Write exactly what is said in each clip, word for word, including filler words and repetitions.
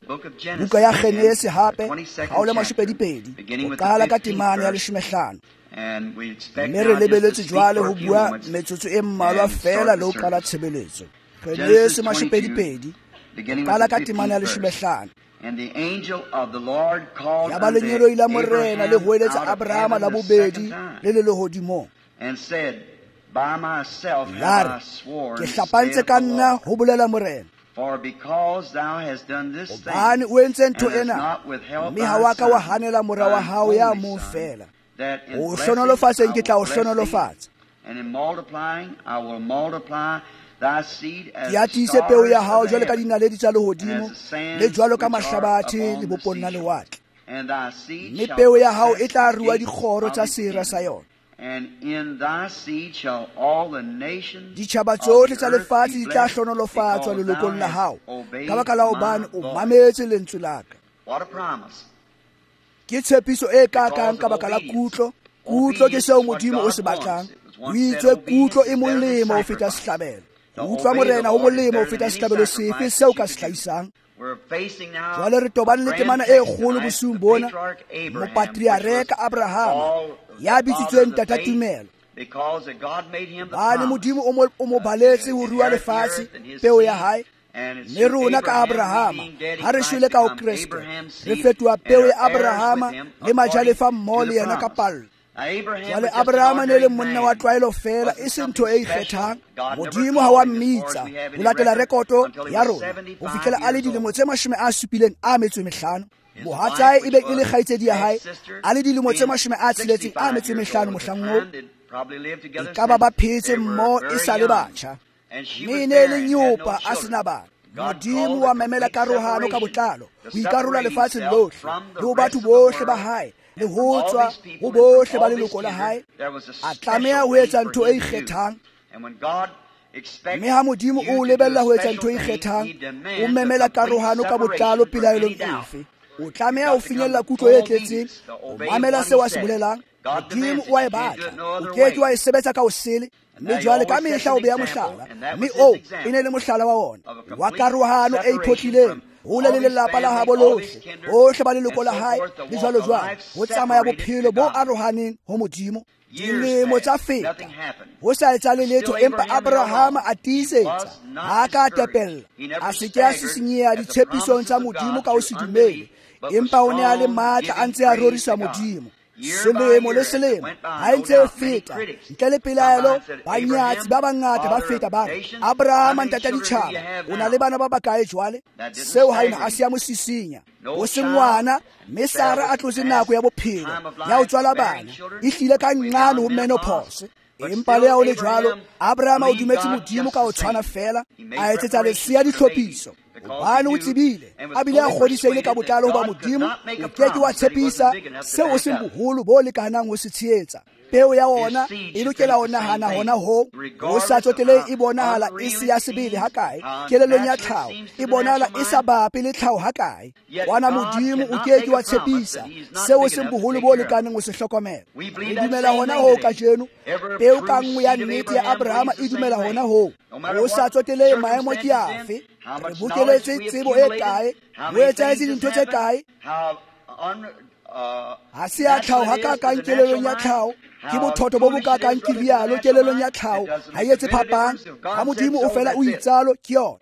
buka ya Genese hape ha le mashopedipedi o qala ka temane ya leshomehlano mme re lebeletse jwale ho bua metsotso e mmalwa fela le ho qala tshebeletso. Genese mashopedipedi qala ka temane ya leshomehlano. Ya ba lenyelo ila morena le hoeletsa Abrahama la bobedi le le lehodimo lare ke hlapantse ka nna ho bolela morena hobane o entse ntho ena mme ha wa ka wa hanela mora wa hao ya mo fela o hlonolofatseng ke tla o hlonolofatsa ke atise peo ya hao jwalo ka dinaledi tsa lehodimo le jwalo ka mahlabathe le boponna lewatle mme peo ya hao e tla rua dikgoro tsa sera sa yona. Ditjhaba tsohle tsa lefatshe di tla hlonolofatswa lelokong la hao ka baka la hobane o mametse lentswe la ka. Ke tshepiso e kakang ka baka la kutlo. Kutlo ke seo Modimo o se batlang. O itse kutlo e molemo ho feta sehlabelo. Utlwa morena ho molemo ho feta sehlabelo sefe seo ka se hlahisang. Jwale re tobane le temana e kgolo bosiung bona. Mopatriareka Abrahama ya bitsitsweng tata tumelo bane Modimo o mo baletse ho rua lefatshe peo ya hae. Le rona ka Abrahama ha re shwele ka ho Kriste re fetoha peo ya Abrahama le majalefa mmoho le yena ka pallo. Jwale Abrahama ne le monna wa tlwaelo fela e se ntho e ikgethang. Modimo ha wa mmitsa ho latela rekoto ya rona ho fihlela a le dilemo tse mashome a supileng a metso e mehlano. Mohatsae e be e le kgaitsedi ya hae a le dilemo tse mashome a tsheletseng a metso e mehlano mohlang moo. E ka ba ba phetse mmoho e sa le batjha mme ne le nyopa a sena bana. Modimo wa memela karohano ka botlalo ho ikarola lefatsheng lohle le ho batho bohle ba hae le ho tswa ho bohle ba leloko la hae. A tlameha ho etsa ntho e ikgethang mme ha Modimo o lebella ho etsa ntho e ikgethang o memela karohano ka botlalo pelaelong efe. O tlameha ho finyella kutlo e tletseng o mamela seo a se bolelang. Modimo o a e batla o keke wa e sebetsa ka ho sele mme jwale ka mehla o beya mohlala mme o e ne le mohlala wa ona wa karohano e iphotlileng hole le lelapa la habo lohle bohle ba leloko la hae le jwalo jwalo ho tsamaya bophelo bo arohaneng ho Modimo. Dilemo tsa feta ho sa etsahale letho empa Abrahama a tiisetsa ha ka tepella a se ke a sisinyeha ditshepisong tsa Modimo ka ho se dumele empa o ne a le matla a ntse a rorisa Modimo. Selemo le selemo ha ntse e feta ntle le pelaelo banyatsi ba bangata ba feta ba Abrahama ntata ditjhaba o na le bana ba bakae jwale seo ha ina a se a mo sisinya o se ngwana mme Sara a tlotse nako ya bophelo ya ho tswala bana e hlile ka nqane ho menopause. Empa le ya o le jwalo Abrahama o dumetse Modimo ka ho tshwana fela a etsetsa lesia dihlophiso hobane o tsebile a bile a kgodisehile ka botlalo hoba Modimo o keke wa tshepisa seo o seng boholo bo lekanang ho se tshehetsa. Peo ya ona e lokela ho nahana hona ho ho sa tsoteleng e bonahala e se ya sebele hakae kelelong ya tlhaho e bonahala e sa bape le tlhaho hakae. Wana Modimo o keke wa tshepisa seo o seng boholo bo lekanang ho se hlokomela. E dumela hona ho ka jeno peo ka nngwe ya nnete ya Abrahama e dumela hona ho ho sa tsoteleng maemo ke afe re bokeletse tsebo e kae ho etsahetse dintho tse kae ha se ya tlhaho hakakang kelelong ya tlhaho ke bothotho bo bokakang ke rialo kelelong ya tlhaho ha e etse phapang ha Modimo o fela o itsalo ke yona.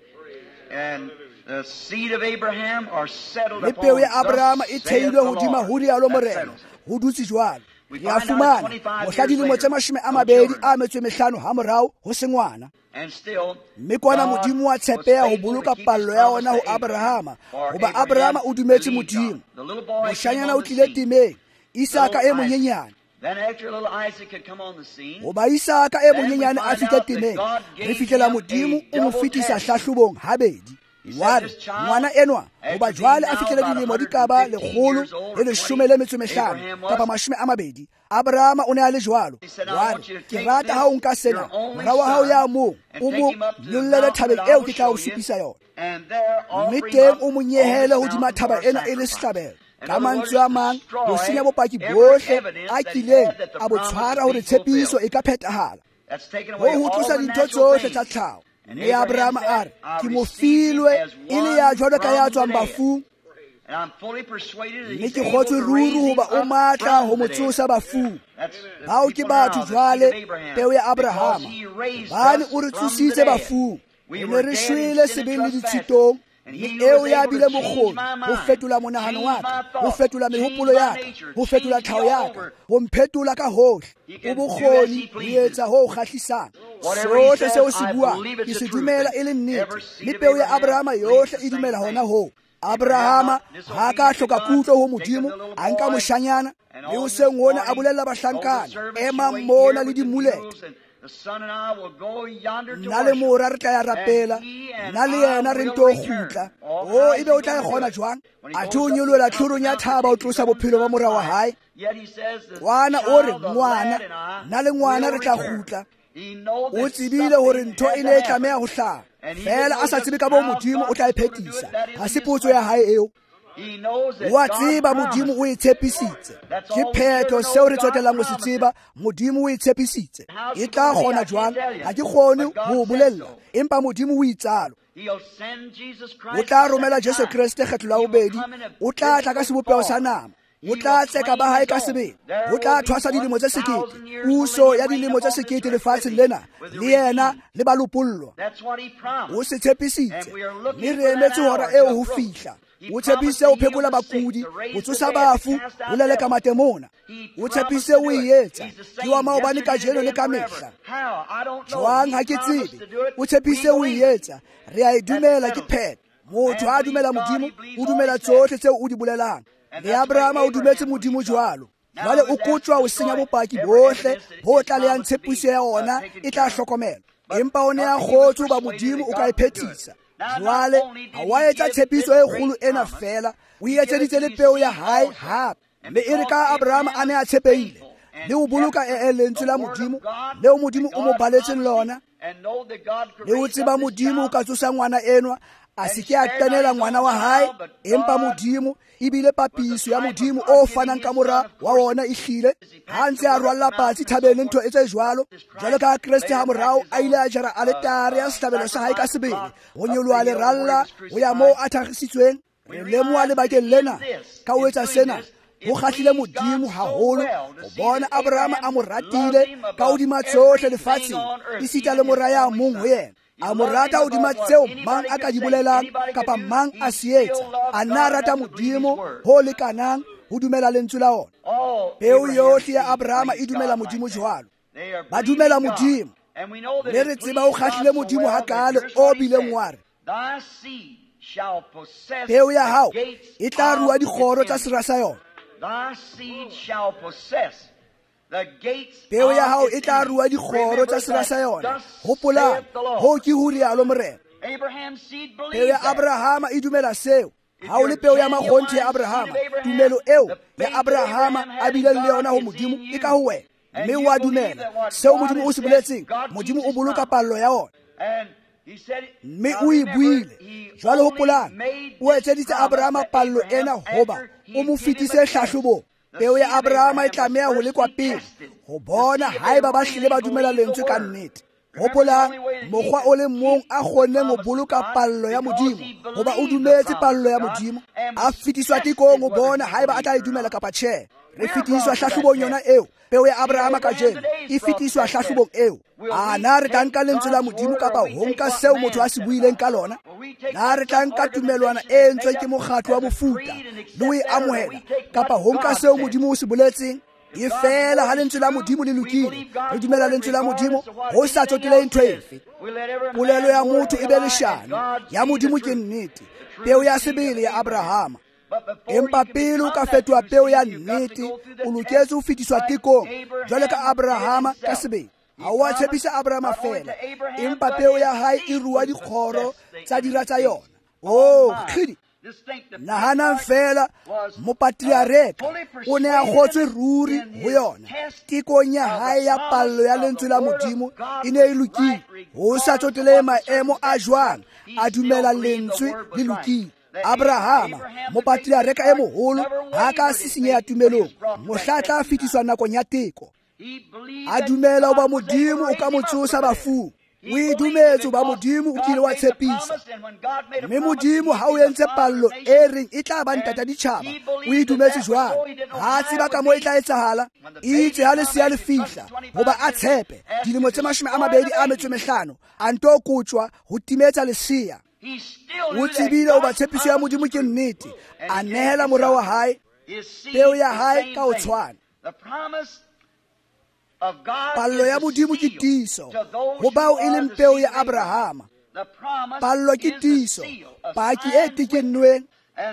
Le peo ya Abrahama e theilwe hodima ho rialo morena ho dutse jwalo. Ya fumana mohla dilemo tse mashome a mabedi a metso e mehlano ha morao ho se ngwana mme kwana Modimo wa tshepeha ho boloka pallo ya ona ho Abrahama hoba Abrahama o dumetse Modimo. Moshanyana o tlile temeng Isaka e monyenyane hoba Isaka e monyenyane a fihla temeng re fihlela Modimo o mo fetisa hlahlobong habedi. Ware ngwana enwa hoba jwale a fihlela dilemo di kaba lekgolo le leshome le metso e mehlano kapa mashome a mabedi. Abrahama o ne a le jwalo. Ware ke rata ha o nka sena morao wa hao ya moo o mo nyollele thabeng eo ke tla o supisa yona mme teng o mo nyehele hodima thaba ena e le sehlabelo. Ka mantswe a mang ho senya bopaki bohle a kileng a bo tshwara hore tshepiso e ka phetahala ho ho tlosa dintho tsohle tsa tlhaho. Mme Abrahama a re ke mo filwe e le ya jwalo ka ya tswang bafung mme ke kgotswe ruri hoba o matla ho mo tsosa bafung. Bao ke batho jwale peo ya Abrahama, bane o re tsositse bafung. Re ne re shwele sebeng le ditshitong, mme eo ya bile mokgoni ho fetola monahano wa ka, ho fetola mehopolo ya ka, ho fetola tlhaho ya ka, ho mphetola ka hohle. O bokgoni ho etsa ho kgahlisang. Sohle seo se buang ke se dumela e le nnete, mme peo ya Abrahama yohle e dumela hona ho. Abrahama ha ka hloka kutlo ho Modimo, a nka moshanyana, mme hoseng ona a bolella bahlankana, ema mona le dimulete. Nna le mora re tla ya rapela, nna le yena re nto kgutla. O ebe o tla e kgona jwang? A thi o nyolola tlhorong ya thaba o tlosa bophelo ba mora wa hae. Kwana o re ngwana, nna le ngwana re tla kgutla. O tsebile hore ntho e ne e tlameha ho hlaha, fela a sa tsebe ka bo Modimo o tla e phethisa. Ha se potso ya hae eo. Wa tseba Modimo o e tshepisitse. Ke phetho seo re tsotelang ho se tseba, Modimo o e tshepisitse. E tla kgona jwang? Ha ke kgone ho bolella, empa Modimo o itsalo. O tla romela Jesu Kriste kgetlo la bobedi, o tla tla ka sebopeo sa nama. O tla tseka ba hae ka sebele, o tla thwasa dilemo tse sekete, puso ya dilemo tse sekete lefatsheng lena, le yena le ba lopollwa. O se tshepisitse, mme re emetse hora eo ho fihla. O tshepise o phekola bakudi, o tsosa bafu, o leleka matemona. O tshepise o e etsa, ke wa maobane ka jeno le ka mehla. Jwang ha ke tsebe, o tshepise o e etsa, re a e dumela ke phetho. Motho a dumela Modimo, o dumela tsohle tseo o di bolelang. Le Abrahama o dumetse Modimo jwalo. Jwale o kutswa o senya bopaki bohle bo tla le ya tshepiso ya ona e tla hlokomela. Empa o ne a kgotswe ba Modimo o ka e phethisa. Jwale ha wa etsa tshepiso e kgolo ena fela, o etseditse le peo ya hae hape. Mme e re ka Abrahama a ne a tshepeile, le o boloka e lentswe la Modimo, leo Modimo o mo baletseng lona, le o tseba Modimo o ka tsosa ngwana enwa, a se ke a tenela ngwana wa hae, empa Modimo ebile papiso ya Modimo o fanang ka mora wa ona e hlile. Ha ntse a rwalla patsi thabeng le ntho e tse jwalo, jwalo ka Kriste ha morao a ile a jara aletare ya sehlabelo sa hae ka sebele, ho nyoloha leralla ho ya moo a thagisitsweng. Re lemoha lebakeng lena, ka o etsa sena, ho kgahlile Modimo haholo ho bona Abrahama a mo ratile ka hodima tsohle lefatsheng, esita le mora ya mong ho yena. A mo rata hodima tseo mang a ka di bolelang kapa mang a se etsa. A nna rata Modimo ho lekanang ho dumela lentswe la ona. Peo yohle ya Abrahama e dumela Modimo jwalo. Ba dumela Modimo, le re tseba o kgahlile Modimo hakale o bileng wa re, peo ya hao e tla rua dikgoro tsa sera sa yona. Peo ya hao e tla rua dikgoro tsa sera sa yona. Hopolang, ho ke ho rialo morena. Peo ya Abrahama e dumela seo. Ha o le peo ya makgonthe ya Abrahama, tumelo eo ya Abrahama a bileng le yona ho Modimo e ka ho wena. Mme wa dumela seo Modimo o se boletseng, Modimo o boloka pallo ya ona. Mme o e buile. Jwale hopolang, o etseditse Abrahama pallo ena hoba o mo fetise hlahlobong. Peo ya Abrahama e tlameha ho lekwa pele ho bona haeba ba hlile ba dumela lentswe ka nnete. Hopolang, mokgwa o le mong a kgonneng ho boloka pallo ya Modimo hoba o dumetse pallo ya Modimo, a fetiswa tikong ho bona haeba a tla e dumela kapa tjhe. Re fetiswa hlahlobong yona eo. Peo ya Abrahama ka jeno e fetiswa hlahlobong eo. A na re tla nka lentswe la Modimo kapa ho nka seo motho a se buileng ka lona? Na re tla nka tumelwana e entsweng ke mokgatlo wa mofuta le o e amohela kapa ho nka seo Modimo o se boletseng? E fela ha lentswe la Modimo le lokile, re dumela lentswe la Modimo ho sa tsoteleng ntho efe. Polelo ya motho e be leshano, ya Modimo ke nnete. Peo ya sebele ya Abrahama. Empa pele o ka fetoha peo ya nnete, o loketse ho fetiswa tekong jwalo ka Abrahama ka sebele. Ha wa tshepisa Abrahama fela, empa peo ya hae e rua dikgoro tsa dira tsa yona. Oh, khidi. Nahana fela mopatriareka o ne a kgotswe ruri ho yona. Tikong ya hae ya pallo ya lentswe la Modimo e ne e lokile. Ho sa tsotele maemo a jwang a dumela lentswe le lokile. Abrahama mopatriareka e moholo ha ka sisinyeha tumelong, mohla tla fetiswa nakong ya teko. A dumela hoba Modimo o ka mo tsosa bafung. o idumetse ba modimo o kile wa tshepisa mme modimo ha o entse pallo e reng e tla ba ntata ditšhaba o idumetse jwalo ha tseba ka mo e tla etsahala itse ha le sia le fihla goba a tshepe dilemo tse mashome a mabedi a metso mehlano a nto kutswa ho timetsa lesia o tsebile o ba tshepiso ya modimo ke nnete a nehela morao wa hae peo ya hae ka o tshwana pallo ya modimo ke tiiso ho bao e leng peo ya Abrahama pallo ke tiiso paki e tekennweng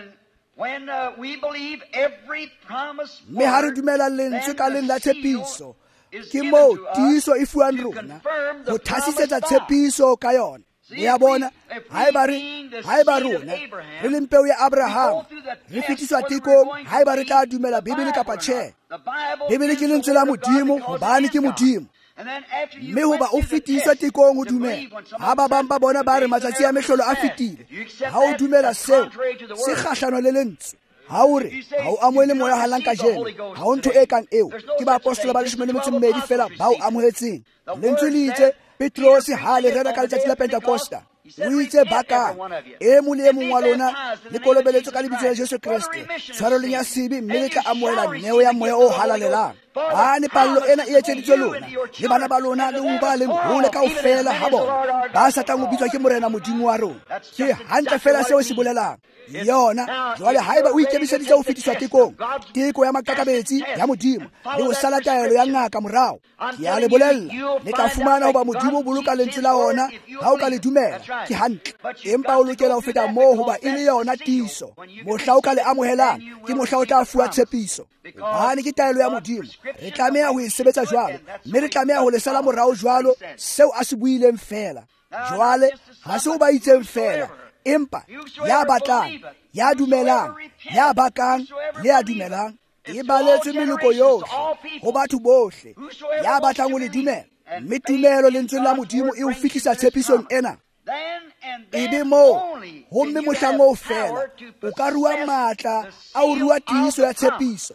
mme ha re dumela lentswe ka leng la tshepiso ke moo tiiso e fuwang rona ho thasisetsa tshepiso ka yona ya bona haeba re haeba rona re leng peo ya Abrahama re fetiswa tekong haeba re tla dumela Bibele kapa tjhe Bibele ke lentswe la modimo hobane ke modimo mme hoba o fetiswa tekong o dumela ha ba bang ba bona ba re matsatsi a mehlolo a fetile ha o dumela seo se kgahlano le lentswe ha o re ha o amohele moya halang ka jeno ha o ntho e kang eo ke ba apostola ba leshome le metso e mmedi fela ba o amohetseng lentswe le itse Petros ha le rera ka letsatsi la Pentecosta o itse bakang e mong le e mong wa lona le kolobeletso ka lebitso la Jesu Kriste tshwarelong ya sibi mme le tla amohela neo ya moya o halalelang bane pallo ena e etseditswe lona le bana ba lona le uba le hole kaofela ha bona ba sa tlang ho bitswa ke morena modimo wa rona ke hantle fela seo se bolelang yona jwale haeba o ikemiseditse ho fetiswa tekong teko ya makakabetsi ya modimo le ho sala taelo ya ngaka morao ke a le bolella le tla fumana hoba modimo o boloka lentswe la ona ha o ka le dumela ke hantle empa o lokela ho feta moo hoba e le yona tiiso mohla o ka le amohelang ke mohla o tla fuwa tshepiso hobane ke taelo ya modimo re tlameha ho e sebetsa jwalo mme re tlameha ho le sala morao jwalo seo a se buileng fela jwale ha se o ba itseng fela empa ya batlang ya dumelang ya bakang le ya dumelang e baletswe meloko yohle ho batho bohle ya batlang ho le dumela mme tumelo lentsweng la modimo e o fihlisa tshepisong ena ebe moo homme mohlang o fela o ka rua matla a o rua tiiso ya tshepiso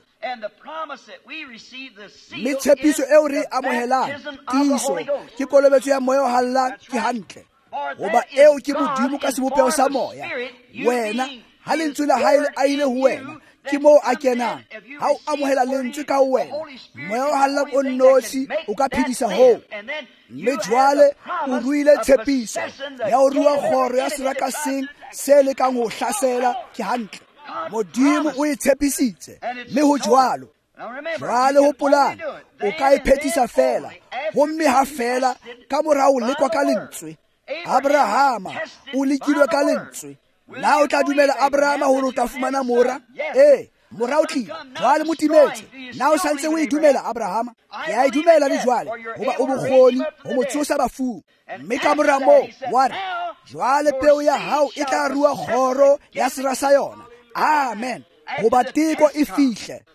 mme tshepiso eo re amohelang tiiso ke kolobetso ya moya o hallang ke hantle goba eo ke modimo ka sebopeo sa moya wena ha lentswe la hae a ile ho wena ke moo a kenang ha o amohela lentswe ka ho wena moya o hallang o nnosi o ka phedisa hoo mme jwale o ruile tshepiso ya ho rua kgoro ya seraka seng se lekang ho hlasela ke hantle modimo o e tshepisitse mme ho jwalo jwale hopolang o ka e phethisa fela gomme ha fela ka morao lekwa ka lentswe Abrahama o lekilwe ka lentswe na o tla dumela Abrahama hore o tla fumana mora eh mora o tlile jwale motimetse na o santse o e dumela Abrahama ya e dumela le jwale hoba o bokgoni ho motsosa bafung mme ka mora moo wa re jwale peo ya hao e tla rua kgoro ya sera sa yona amen hoba teko e fihle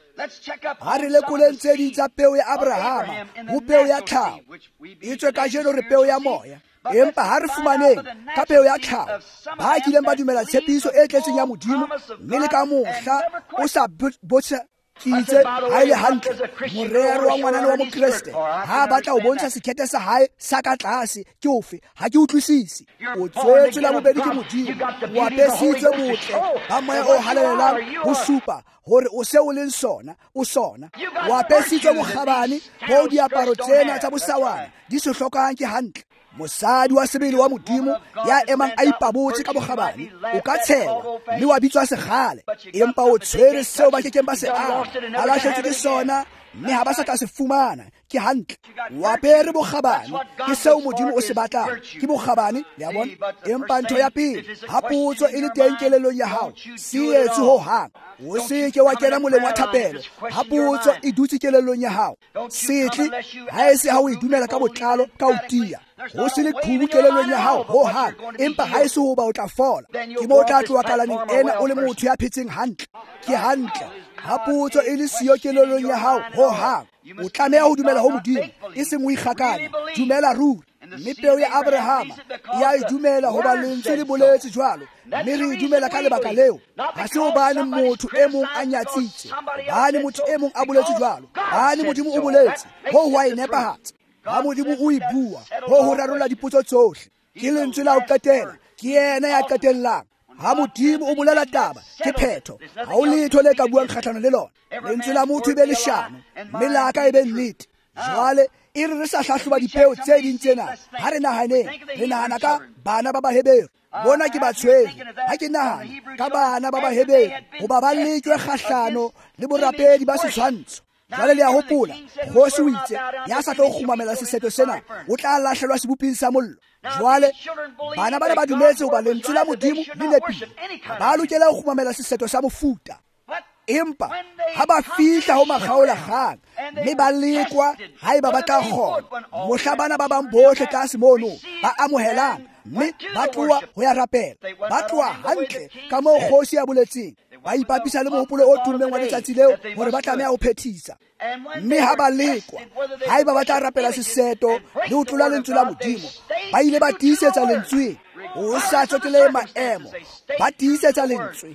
ha re lekoleng tse ding tsa peo ya Abrahama ho peo ya tlhaho e tswe ka jeno re peo ya moya empa ha re fumaneng ka peo ya tlhaho ba kileng ba dumela tshepiso e tletseng ya modimo mme le ka mohla o sa botsa kitse ha ile hantle morero wa ngwanana wa mokreste ha batla ho bontsha sekete sa hae sa ka tlase ke ofe ha ke utlwisisi o tswetswe la bobedi ke modimo wa besitswe botle ba moya o halalelang ho supa hore o se o leng sona o sona wa besitswe bokgabane bo diaparo tsena tsa bosawana di se hlokang ke hantle mosadi wa sebele wa modimo ya emang a ipabotse ka bokgabane o ka tshewa mme wa bitswa segale empa o tshwere seo ba kekeng ba se a a lahletswe ke sona mme ha ba sa tla se fumana ke hantle wa pere bokgabane ke seo modimo o se batlang ke bokgabane ya bona empa ntho ya pele ha potso e le teng kelellong ya hao se etse ho hang o se ke wa kena moleng wa thapelo ha potso e dutse kelellong ya hao setle ha e se ha o e dumela ka botlalo ka o tia ho se le qhubu kelellong ya hao ho hang empa ha e se ho ba o tla fola ke mo tla tloa kalaneng ena o le motho ya phetseng hantle ke hantle ha potso e le siyo kelellong ya hao ho hang o tlameha ho dumela ho modimo e seng o ikgakanya dumela ruri mme peo ya Abrahama ya e dumela hoba lentswe le boletse jwalo mme re e dumela ka lebaka leo ha se hobane motho e mong a nyatsitse bane motho e mong a boletse jwalo bane modimo o boletse ho wa e nepahatsa ha modimo o e bua ho ho rarolla dipotso tsohle ke lentswe la ho qetela ke yena ya qetellang ha modimo o bolela taba ke phetho ha o letho le ka buang kgahlano le lona lentswe la motho e be leshano mme la ka e be nnete jwale e re re sa hlahloba dipeo tse ding tsena ha re nahaneng re nahana ka bana ba baheberi bona ke batshweri ha ke nahana ka bana ba baheberi hoba ba letjwe kgahlano le borapedi ba setshwantsho jwale le ya hopola kgosi o itse ya sa tlo kgumamela seseto sena o tla lahlelwa seboping sa mollo jwale bana bana ba dumetse hoba lentswe la modimo le nepile ba lokela ho kgumamela seseto sa mofuta empa ha ba fihla ho makgaolakgang mme ba lekwa ha eba ba tla kgona mohla bana ba bang bohle tlase mono ba amohelang mme ba tloha ho ya rapela ba tloha hantle ka moo kgosi ya boletseng ba ipapisa le mohopolo o tummeng wa letsatsi leo hore ba tlameha ho phethisa mme ha ba lekwa ha eba ba tla rapela seseto le ho tlola lentswe la modimo ba ile ba tiisetsa lentsweng o sa tsotele maemo ba tiisetsa lentswe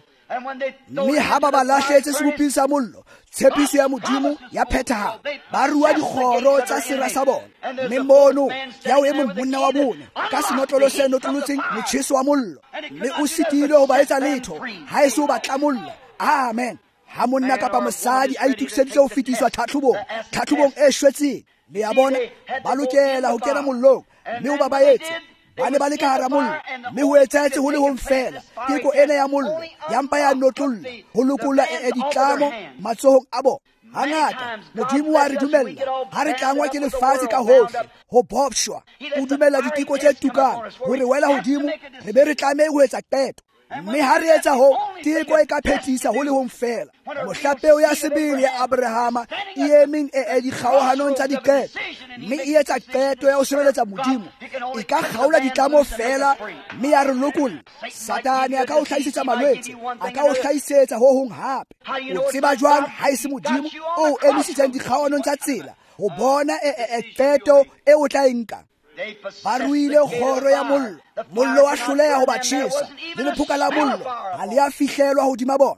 mme ha ba ba lahletse seboping sa mollo tshepiso ya modimo ya phethahala ba rua dikgoro tsa sera sa bona mme mono ya o e mong monna wa bone ka senotlolo se notlolotseng motjheso wa mollo mme o sitile ho ba etsa letho ha e se o batla mollo amen ha monna kapa mosadi a itukiseditse ho fetiswa tlhatlhobong tlhatlhobong e shwetseng le ya bona ba lokela ho kena mollong mme o ba ba etse ba ne ba le ka hara mollo mme ho etsetse ho le hong fela teko ena ya mollo ya mpa ya notlolla ho lokolla e ditlamo matsohong a bona hangata modimo wa re dumella ha re tlangwa ke lefatshe ka hohle ho bopshwa o dumella diteko tse tukang ho re wela hodimo re be re tlamehe ho etsa qeto mme ha re etsa ho teko e ka phethisa ho le hong fela mohlapeo ya sebele ya Abrahama e emeng e dikgaohanong tsa diqeto mme e etsa qeto ya ho sebeletsa modimo e ka kgaola ditlamo fela mme ya re lokolla satane a ka o hlahisetsa malwetse a ka o hlahisetsa ho hong hape o tseba jwang ha e se modimo o emisitseng dikgaohanong tsa tsela ho bona e qeto e o tla enka ba ruile kgoro ya mollo mollo wa hloleha ho ba tjhesa le lephoka la mollo ha le a fihlelwa hodima bona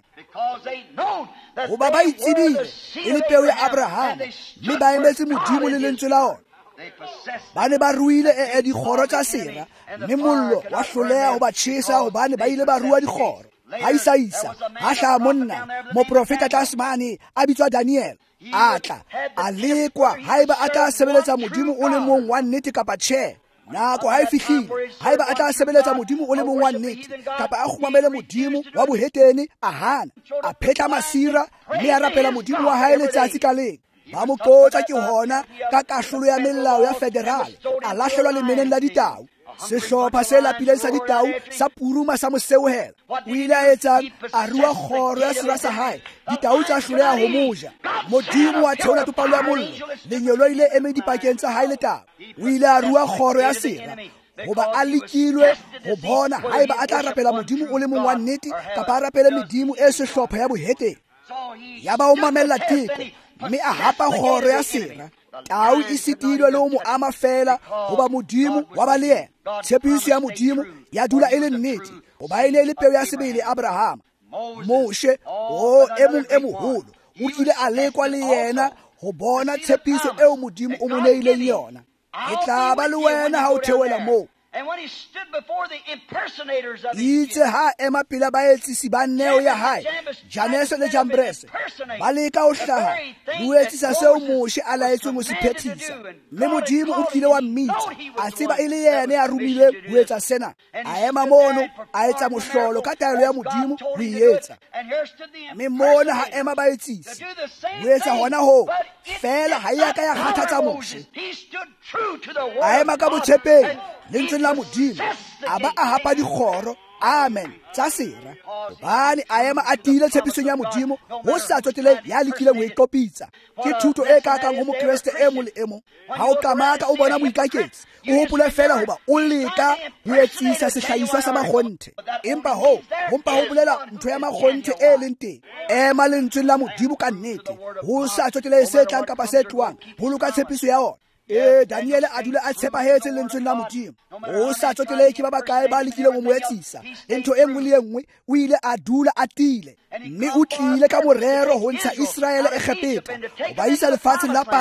hoba ba itsebile e le peo ya Abrahama mme ba emetse modimo le lentswe la ona ba ne ba ruile e dikgoro tsa sera mme mollo wa hloleha ho ba tjhesa hobane ba ile ba rua dikgoro ha isaisa ha hlaha monna moprofeta tasmane a bitswa Daniel a tla a lekwa haeba a tla sebeletsa modimo o le mong wa nnete kapa tjhe nako ha e fihlile haeba a tla sebeletsa modimo o le mong wa nnete kapa a kgumamele modimo wa bohetene a hana a phetha masira mme a rapela modimo wa hae letsatsi ka leng ba mo qotsa ke hona ka kahlolo ya melao ya federal a lahlelwa lemeneng la ditau sehlopha se lapileng sa ditau sa puruma sa moseohela o ile a etsang a rua kgoro ya sera sa hae ditau tsa hloleha ho moja modimo wa theola topalo ya mollo lenyelo ile eme dipakeng tsa hae le taba o ile a rua kgoro ya sera hoba a lekilwe ho bona haeba a tla rapela modimo o le mong wa nnete kapa a rapele medimo e sehlopha ya boheteng ya ba o mamella teko mme a hapa kgoro ya sera tau e sitilwe le ho mo ama fela hoba modimo wa ba le yena tshepiso ya modimo ya dula e le nnete hoba e ne le peo ya sebele Abrahama Moshe o e mong e moholo o ile a lekwa le yena ho bona tshepiso eo modimo o mo neileng yona e tla ba le wena ha o theoela moo And when he stood before the impersonators of itse ha ema pela baetsisi ba neo ya hae Janese le Jambrese ba leka ho hlaha le ho etsisa seo Moshe a laetsweng ho se phethisa mme modimo o tlile wa mmitsa a tseba e le yena ya romilwe ho etsa sena a ema mono a etsa mohlolo ka taelo ya modimo ho e etsa mme mona ha ema baetsisi ho etsa hona ho fela ha ya ka ya kgathatsa Moshe a ema ka botshepeng lentswe la modimo a ba a hapa dikgoro amen tsa sera hobane a ema a tiile tshepisong ya modimo ho sa tsoteleng ya lekileng ho iqopitsa ke thuto e kakang ho mokreste e mo le e mong ha o kamaka o bona moikaketsi o hopole fela hoba o leka ho etsisa sehlahiswa sa makgonthe empa ho hompa ho bolela ntho ya makgonthe e leng teng ema lentswe la modimo ka nnete ho sa tsoteleng se tlang kapa se tluwang ho loka tshepiso ya ona e Daniel a dula a tshepahetse lentswe la modimo o sa tsoteleng ke ba bakae ba lekile go mo etsisa ntho e nngwe le nngwe o ile a dula a tile mme o tlile ka morero ho ntsha Israele Egepeta o ba isa lefatshe la pallo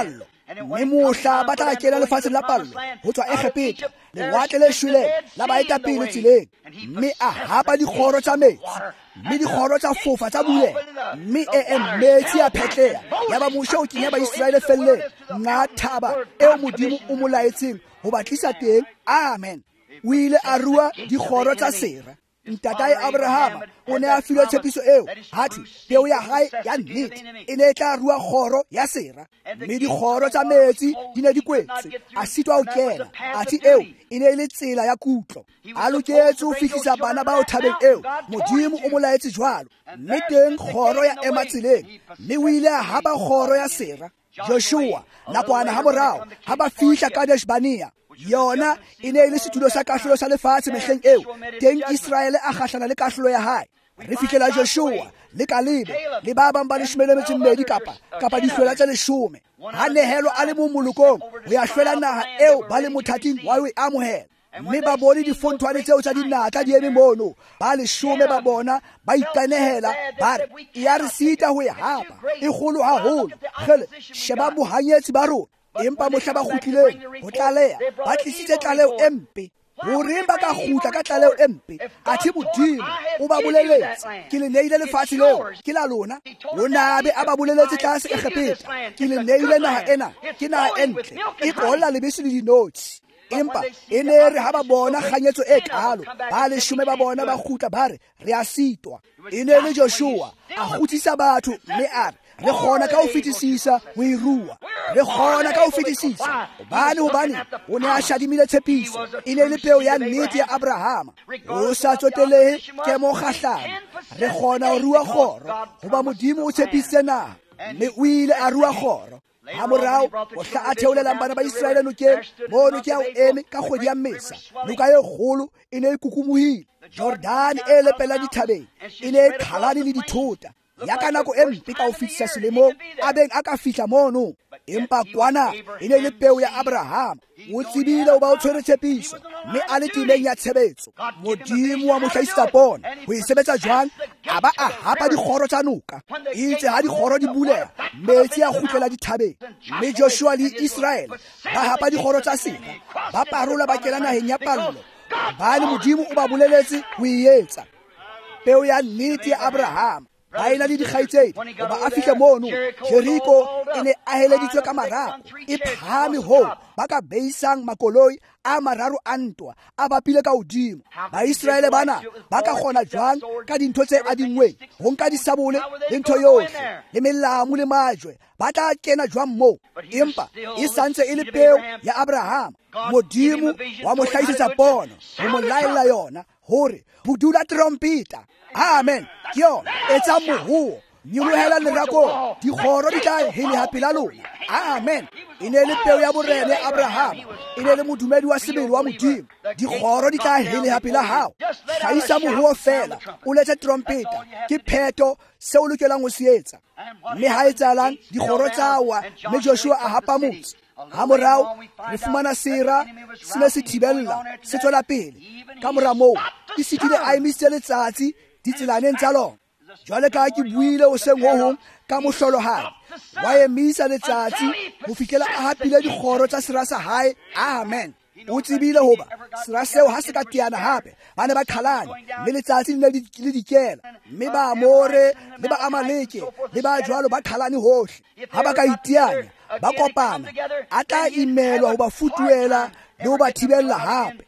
mme mohla ba tla kena lefatsheng la pallo ho tswa Egepeta lewatle le shweleng la baetapele tseleng, mme a hapa dikgoro tsa metsi, mme dikgoro tsa fofa tsa bulela, mme e metsi a phetleha ya ba mosha o kenya Baiseraele felleng nqa thaba eo Modimo o mo laetseng ho ba tlisa teng. Amen. O ile a rua dikgoro tsa Sera. Ntatae Abrahama o ne a filwe tshepiso eo, hathi peo ya hae ya nnete e ne e tla rua kgoro ya Sera, mme dikgoro tsa metsi di ne di kwetse, a sitwa ho kena. Athi eo e ne e le tsela ya kutlo, a loketse ho fihlisa bana bao thabeng eo Modimo o mo laetse jwalo. Mme teng kgoro ya ema tseleng, mme o ile a hapa kgoro ya Sera. Joshua nakwana ha morao ha ba fihla Kadesh Barnea, yona e ne e le setulo sa kahlolo sa lefatshe mehleng eo teng Israele a kgahlana le kahlolo ya hae. Re fihlela Joshua le Kalebe le ba bang ba leshome le metso e mmedi kapa kapa dihlwela tse leshome ha nehelo a le mo molokong ho ya hlwela naha eo ba le mothating wa ho e amohela. Mme ba bone difonthwane tseo tsa dinatla di eme mono, ba leshome ba bona ba ikanehela ba re e ya re sita ho e hapa, e kgolo haholo. Kgele sheba bohanyetsi ba rona. Empa mohla ba kgutlileng ho tlaleha ba tlisitse tlaleo e mpe. Hore ba ka kgutla ka tlaleo e mpe, athe Modimo o ba boleletse, ke le neile lefatshe leo ke la lona. O nabe a ba boleletse tlase Egepeta, ke le neile naha ena, ke naha e ntle, e qolla lebese le dinotshi. Empa e ne re ha ba bona kganyetso e kalo, ba leshome ba bona ba kgutla ba re re a sitwa. E ne le Joshua a kgutsisa batho, mme a re re kgona ka ho fetisisa ho e rua, re kgona ka ho fetisisa. Hobane hobane o ne a shadimile tshepiso, e ne le peo ya nnete ya Abrahama. O sa tsotelehe ke mo kgahlano, re kgona ho rua kgoro hoba Modimo o tshepisitse naha, mme o ile a rua kgoro. Ha morao o hla a theolelang bana ba Israele nokeng, mono ke ya o eme ka kgwedi ya Mmesa. Noka e kgolo e ne e kukumohile, Jordane e lepela dithabeng e ne e qhalane le dithota, ya ka nako e mpe ka ho fetisa selemong a beng a ka fihla mono. Empa kwana e ne le peo ya Abrahama. O tsebile ho ba o tshwere tshepiso, mme a le temeng ya tshebetso. Modimo wa mo hlahisa pona ho e sebetsa jwang, a ba a hapa dikgoro tsa noka. Itse ha dikgoro di buleha, metsi a kgutlela dithabeng. Mme Joshua le Israel ba hapa dikgoro tsa Sera, ba parola ba kena naheng ya pallo, hobane Modimo o ba boleletse ho e etsa. Peo ya nnete ya Abrahama ba ena le dikgaitsedi hoba a fihle mono. Jeriko e ne aheleditswe ka marako, e phahame ho ba ka beisang makoloi a mararo a ntwa a bapile ka hodimo. Baiseraele bana ba ka kgona jwang ka dintho tse adingweng ho nka disabole le ntho yohle le melamo le majwe, ba tla kena jwang moo? Empa e santse e le peo ya Abrahama. Modimo wa mo hlahisetsa pono ho mo laela yona hore budula trompeta. Amen. Ke yona etsa mohuo, nyolohela lerako, dikgoro di tla heleha pela lona. Amen. E ne le peo ya borene ya Abrahama, e ne le modumedi wa sebele wa Modimo. Dikgoro di tla heleha pela hao. Hlahisa mohuo fela, o letse trompeta, ke pheto se o lokelang ho se etsa. Mme ha etsahalang dikgoro tsa wa, mme Joshua a hapa motse. Ha morao re fumana Sera se ne se thibella se tswela pele. Ka mora moo ke sitile a emisitse letsatsi ditselaneng tsa lona. Jwale ka ke buile hoseng ho hong ka mohlolohadi, wa emisa letsatsi ho fihlela a hapile dikgoro tsa Sera sa hae. Amen. O tsebile hoba Sera seo ha se ka teana hape, ba ne ba qhalane, mme letsatsi le le dikela, mme ba Amore le ba Amaleke le ba jwalo ba qhalane hohle. Ha ba ka iteanya ba kopana, a tla imelwa ho ba futuela le ho ba thibella hape.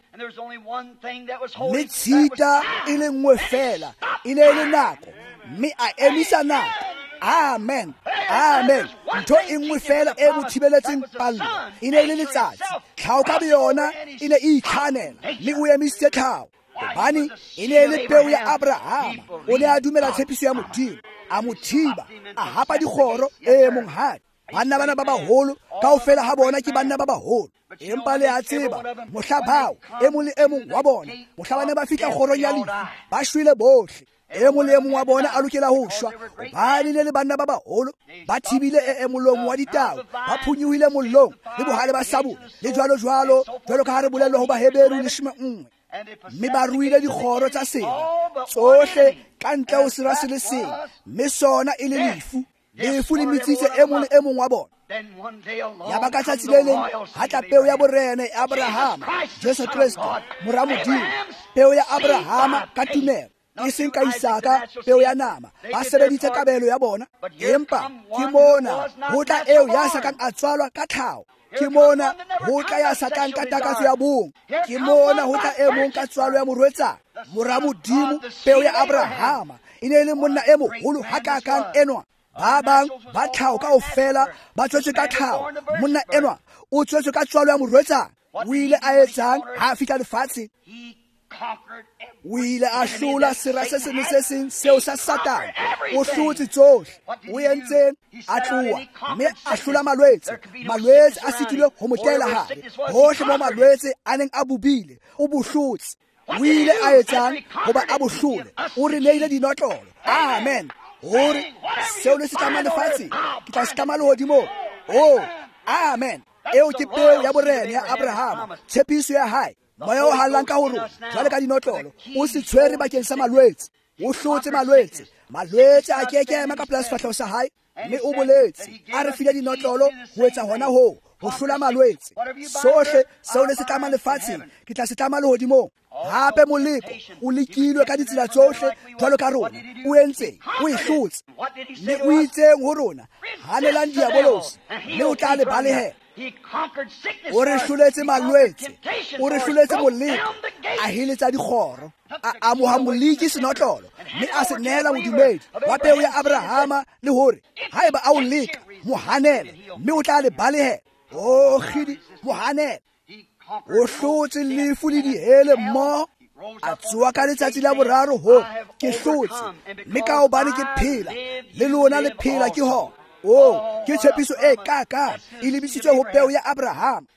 Le tshita e le nngwe fela, e ne le nako, mme a emisa nako. Amen. Amen. Ntho e nngwe fela e mo thibeletseng pallo e ne le letsatsi. Tlhao ka yona e ne e itlhanela, mme o emisitse tlhao. Hobane e ne le peo ya Abrahama, o ne a dumela tshepiso ya Modimo, a mo thiba, a hapa dikgoro e monghadi. Banna bana ba baholo kaofela ha bona ke banna ba baholo. Empa le a tseba mohla bao e mong le e mong wa bona, mohla bane ba fihla kgorong ya lefu, ba shwele bohle. E mong le e mong wa bona a lokela ho shwa, hobane ne le banna ba baholo ba thibile e molomo wa ditau, ba phunyohile mollong le bohale ba sabole le jwalo jwalo, jwalo ka ha re bolellwa ho Baheberi leshome nngwe. Mme ba ruile dikgoro tsa Sera tsohle ka ntle ho Sera se le seng, mme sona e le lefu. Lefu le metsitse e mong le e mong wa bona. ya ba ka tsatsi le leng ha tla peo ya borene ya Abrahama Jesu Kristo mora modimo peo ya Abrahama ka tumelo e seng ka Isaka peo ya nama ba sebeditse kabelo ya bona empa ke mona ho tla eo ya sakang a tswalwa ka tlhaho ke mona ho tla ya sakang ka takatso ya bong ke mona ho tla e mong ka tswalo ya morwetsana mora modimo peo ya Abrahama e ne le monna e moholo hakakang enwa ba bang ba tlhaho kaofela ba tswetswe ka tlhaho monna enwa o tswetswe ka tswalo ya morwetsana o ile a etsang ha a fihla lefatshe o ile a hlola sera se sengwe se seng seo sa Satane o hlotse tsohle o entseng a tloha mme a hlola malwetse malwetse a sitilwe ho motela hare hohle mo malwetse a neng a bobile o bohlotse o ile a etsang hoba a bohlole o re neile dinotlolo amen hore seo le se tlamang lefatshe ke tla se tlama lehodimo oh amen eo ke peo ya borene ya Abrahama tshepiso ya hae moya o hallang ka ho rona jwale ka dinotlolo o se tshwere bakeng sa malwetse o hlotse malwetse malwetse a ke ema ka plase fatlo sa hae mme o boletse a re file dinotlolo ho etsa hona ho ho hlola malwetse sohle seo le se tlama lefatshe ke tla se tlama lehodimo hape moleko o lekilwe ka ditsela tsohle jwalo ka rona o entse o ihlotse mme o itseng ho rona hanelang diabolosi mme o tla le balehela o re hloletse malwetse o re hloletse moleko a heletsa dikgoro a amoha moleki senotlolo mme a se nehela modumedi wa peo ya Abrahama le hore haeba a o leka mohanele mme o tla le balehela o khidi mohanele o hlotse lefu le dihele mmoho a tsoa ka letsatsi la boraro ho ke hlotse mme ka hobane ke phela le lona le phela ke ho oh ke tshepiso e kaka e lebisitswe ho peo ya Abrahama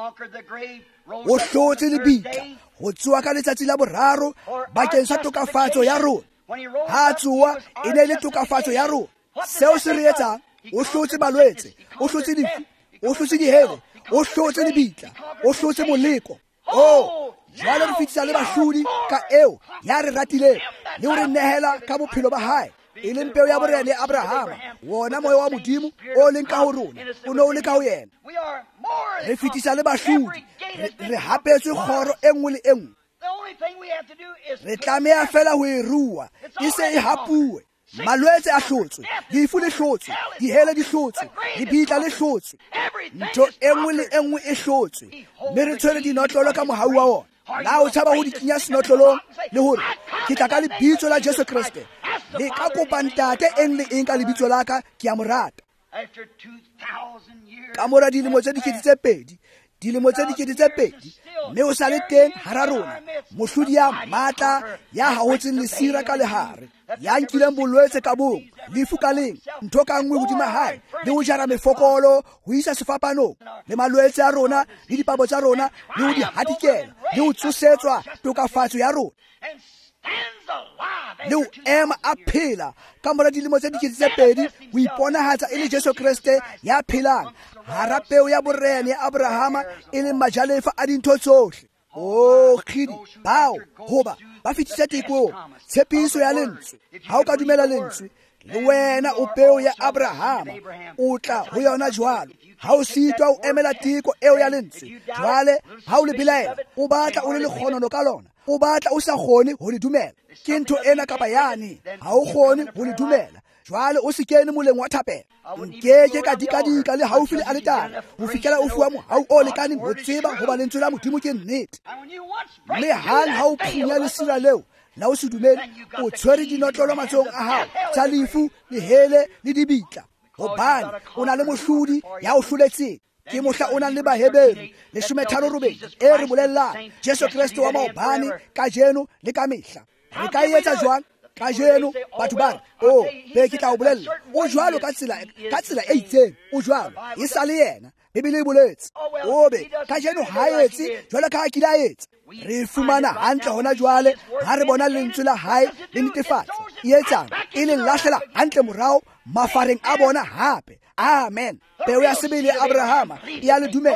o hlotse lebitla ho tsoa ka letsatsi la boraro bakeng sa tokafatso ya rona ha tsoa e ne le tokafatso ya rona seo se re etsang o hlotse malwetse o hlotse difu o hlotse dihele o hlotse lebitla o hlotse moleko oh jwale re fitisa le bahlodi ka eo ya re ratileng le ho re nehela ka bophelo ba hae e leng peo ya borene ya Abrahama wona moya wa modimo o leng ka ho rona o ne o le ka ho yena re fitisa le bahlodi re hapetswe kgoro e nngwe le e nngwe re tlameha fela ho e rua e se e hapuwe malwetse a hlotswe lefu le hlotswe dihele di hlotswe lebitla le hlotswe ntho e nngwe le e nngwe e hlotswe mme re tshwere dinotlolo ka mohau wa ona na o tshaba ho di kenya senotlolong le hore ke tla ka lebitso la Jesu Kriste le ka kopa ntate eng le eng ka lebitso la ka ke a morata ka mora dilemo tse dikete tse pedi dilemo tse dikete tse pedi mme o sa le teng hara rona mohlodi ya matla ya hahotseng lesira ka lehare ya nkileng bolwetse ka bong lefu ka leng ntho ka nngwe hodima hae le ho jara mefokolo ho isa sefapanong le malwetse a rona le dipabo tsa rona le ho di hadikela le ho tsosetswa tokafatso ya rona le ho ema a phela ka mora dilemo tse dikete tse pedi ho iponahatsa e le Jesu Kriste ya phelang hara peo ya borene ya Abrahama e leng majalefa a dintho tsohle oh khidi bao hoba ba fitisa teko tshepiso ya lentswe ha o ka dumela lentswe le wena o peo ya Abrahama o tla ho yona jwalo ha o sitwa o emela teko eo ya lentswe jwale ha o le bilaela o batla o le le kgonono ka lona o batla o sa kgone ho le dumela ke ntho ena kapa yani ha o kgone ho le dumela jwale o se kene moleng wa thapela nkeke ka dikadika le haufi le aletana ho fikela o fuwa mohau o lekaneng ho tseba ho ba lentswe la modimo ke nnete mme hang ha o phunya lesira leo la o se dumele o tshwere dinotlolo matsohong a hao tsa lefu lehele le dibitla hobane o na le mohlodi ya o hloletseng ke mohla o nang le Baheberi leshome tharo robedi e re bolellang Jesu Kriste wa maobane ka jeno le ka mehla re ka etsa jwang ka jeno batho ba re o be ke tla o bolella o jwalo ka tsela ka tsela e itseng o jwalo e sa le yena Bibele e boletse o be ka jeno ha etse jwalo ka akila etse re fumana hantle hona jwale ha re bona lentswe la hae le netefatsa e etsang e le lahlela hantle morao mafareng a bona hape amen peo ya sebele ya Abrahama ya le dumela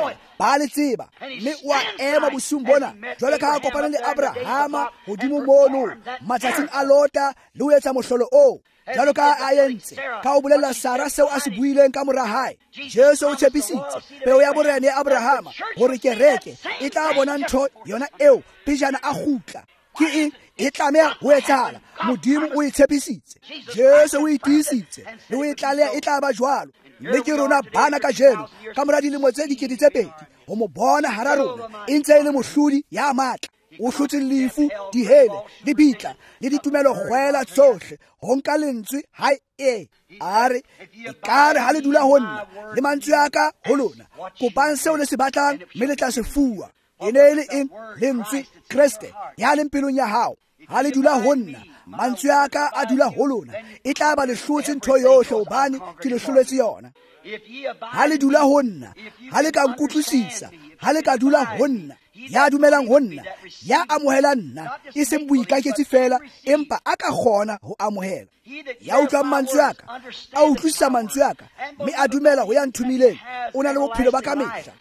ba le tseba mme wa ema bosung bona jwale ka kopana le Abrahama hodimo mono matsatsing a Lota le ho etsa mohlolo o jalo ka a entse ka o bolella Sara seo a se buileng ka mora hae. Jesu o tshepisitse peo ya borena ya Abrahama hore kereke e tla bona ntho yona eo pejana a gutla ke eng e tlameha ho etsahala. Modimo o itshepisitse, Jesu o itisitse le o itlaleha e tla ba jwalo. Mme ke rona bana ka jeno ka mora dilemo tse dikete tse pedi ho mo bona hara rona e ntse e le mohlodi ya matla. O hlotse lefu dihele le bitla le ditumelo kgwela tsohle ho nka lentswe hae e are ekare ha le dula ho nna le mantswe a ka ho lona kopang seo le se batlang mme le tla se fuwa. E ne e le eng? Lentswe Kriste ya leng pelong ya hao. Ha le dula ho nna mantswe a ka a dula ho lona e tla ba le hlotse ntho yohle hobane ke le hloletse yona. Ha le dula ho nna, ha le ka nkutlwisisa, ha le ka dula ho nna, ya dumelang ho nna, ya amohelang nna, e seng boikaketsi fela empa a ka kgona ho amohela. Ya utlwang mantswe a ka, a utlwisisa mantswe a ka, mme a dumela ho ya nthumileng, o na le bophelo ba ka mehla.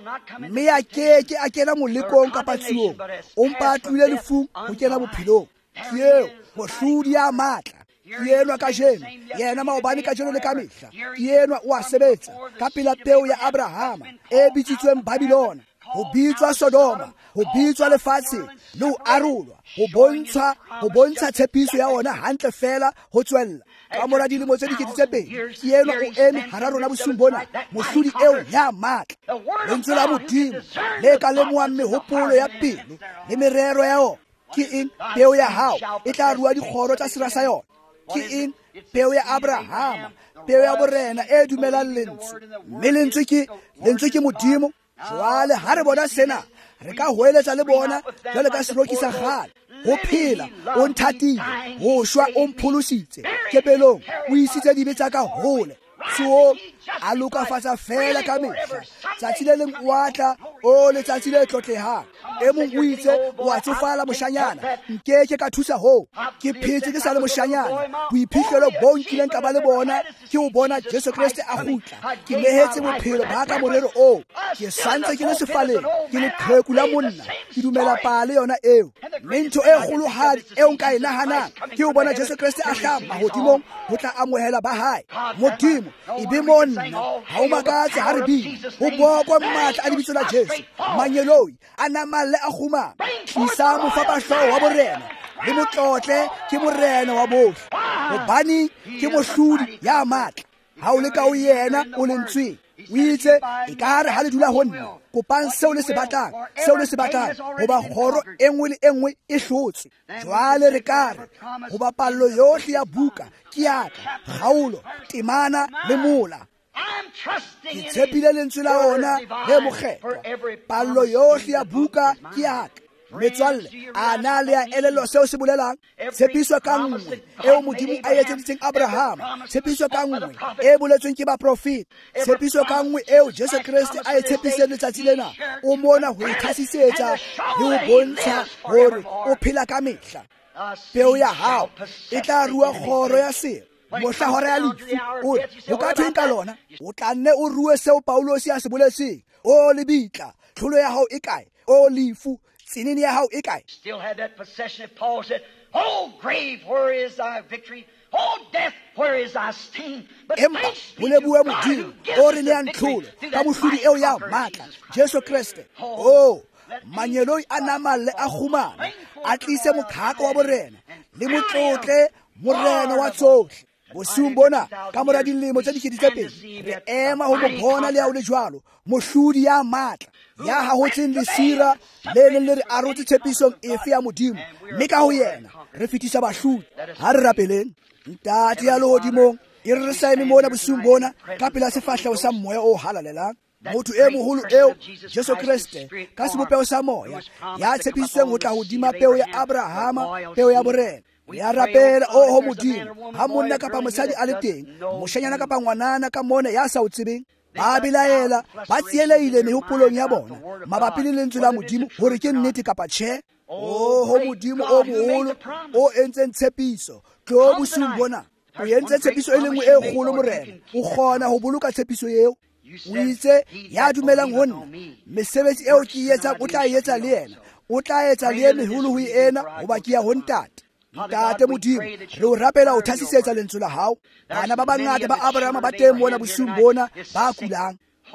Mme ya keke a kena molekong kapa tsiong, ompa a tlohile lefung ho kena bophelong. Ke eo mohlodi ya matla, ke enwa ka jeno, yena maobane ka jeno le ka mehla, ke enwa o a sebetsa ka pela peo ya Abrahama e bitsitsweng Babilona, ho bitswa Sodoma, ho bitswa lefatshe le ho arolwa, ho bontsha ho bontsha tshepiso ya ona hantle fela ho tswella. Ka mora dilemo tse dikete tse pedi ke enwa o eme hara rona bosung bona, mohlodi eo ya matla. Lentswe la Modimo le ka lemohang mehopolo ya pelo le merero ya ona ke eng? Peo ya hao e tla rua dikgoro tsa sera sa yona. Ke eng? Peo ya Abrahama, peo ya borena e dumelang lentswe, mme lentswe ke lentswe ke Modimo. Jwale ha re bona sena re ka hoeletsa le bona jwale ka seroki sa kgale. Ho phela o nthatile, ho shwa o mpholositse kepelong, o isitse dibe tsa ka hole. So a lokafatsa fela ka mehla, tsatsi le leng o tla o letsatsi le tlotlehang. E mong o itse o a tsofala moshanyana, nkeke ka thusa ho, ke phetse ke sa le moshanyana. Boiphihlelo bo nkileng ka ba le bona ke ho bona Jesu Kriste a gutla, ke lehetse bophelo ba ka morero o. Ke santse ke le sefaleng, ke le qheku la monna, ke dumela pale yona eo. Mme ntho e kgolohadi eo nka e nahanang ke ho bona Jesu Kriste a hlama hodimong ho tla amohela ba hae. Modimo e be monna ha o makatse ha re bile ho bokwa matla a lebitso la Jesu, manyeloi a namalle a khumang, tlisa mofapahloho wa borena le motlotle ke morena wa bohle, hobane ke mohlodi ya matla. Ha o le ka o yena o lentswe o itse ekare ha le dula ho nna kopang seo le se batlang, seo le se batlang hoba kgoro e nngwe le e nngwe e hlotswe. Jwale re kare hoba pallo yohle ya buka ke ya ka, kgaolo, temana le mola. Ke tshepile lentswe la ona le mokgetwa, pallo yohle ya buka ke ya ka. Metswalle, a na le a elelo seo se bolelang? Tshepiso ka nngwe eo Modimo a etseditseng Abrahama, tshepiso ka nngwe e boletsweng ke baprofeti, tshepiso ka nngwe eo Jesu Kriste a e tshepiseng letsatsi lena o mona ho ithasisetsa le ho bontsha hore o phela ka mehla. Peo ya hao e tla rua kgoro ya sera, mohla hora ya lefu o ka thweng ka lona, o tla nne o rue seo Paulos a se boletseng. O lebitla, tlholo ya hao e kae? O lefu, tsinini ya hao e kae? Still had that possession if Paul said, "Oh grave, where is thy victory? Oh death, where is thy sting?" But Empa thanks be ho to lebuwe God Modimo who gives o us re the neang victory tlholo through ka that mohlodi mighty eo ya conqueror, matla, Jesus Christ. Jesu Kriste. Oh, manyeloi a namalle a khumana a tlise mokhako wa borena le motlotle morena wa tsohle. Bosung bona ka mora dilemo tse dikete tse pedi re ema ho mo bona le hao le jwalo, mohlodi ya matla ya hahotseng lesira le leng le re arotse tshepisong efe ya Modimo, mme ka ho yena re fetisa bahlodi. Ha re rapeleng ntate ya lehodimong e re re saeme mona bosung bona ka pela sefahleho sa moya o halalelang, motho e moholo eo Jesu Kriste ka sebopeo sa moya ya tshepisweng ho tla hodima peo ya Abrahama, peo ya borena. Ya rapela o ho Modimo ha monna kapa mosadi a le teng, moshanyana kapa ngwanana ka mona ya sa o tsebeng, ba belaela ba tsieleile mehopolong ya bona mabapi le lentswe la Modimo hore ke nnete kapa tjhe. O ho Modimo o moholo o entseng tshepiso tlo bosung bona, o entse tshepiso e lengwe e kgolo morena, o kgona ho boloka tshepiso eo. o itse ya dumelang ho nna mesebetsi eo ke e etsang o tla e etsa le yena, o tla etsa le e meholo ho ena hoba ke ya ho ntate. Ntate Modimo, re o rapela o thasisetsa lentswe la hao. Bana ba bangata ba Abrahama ba teng mona bosung bona ba kulang.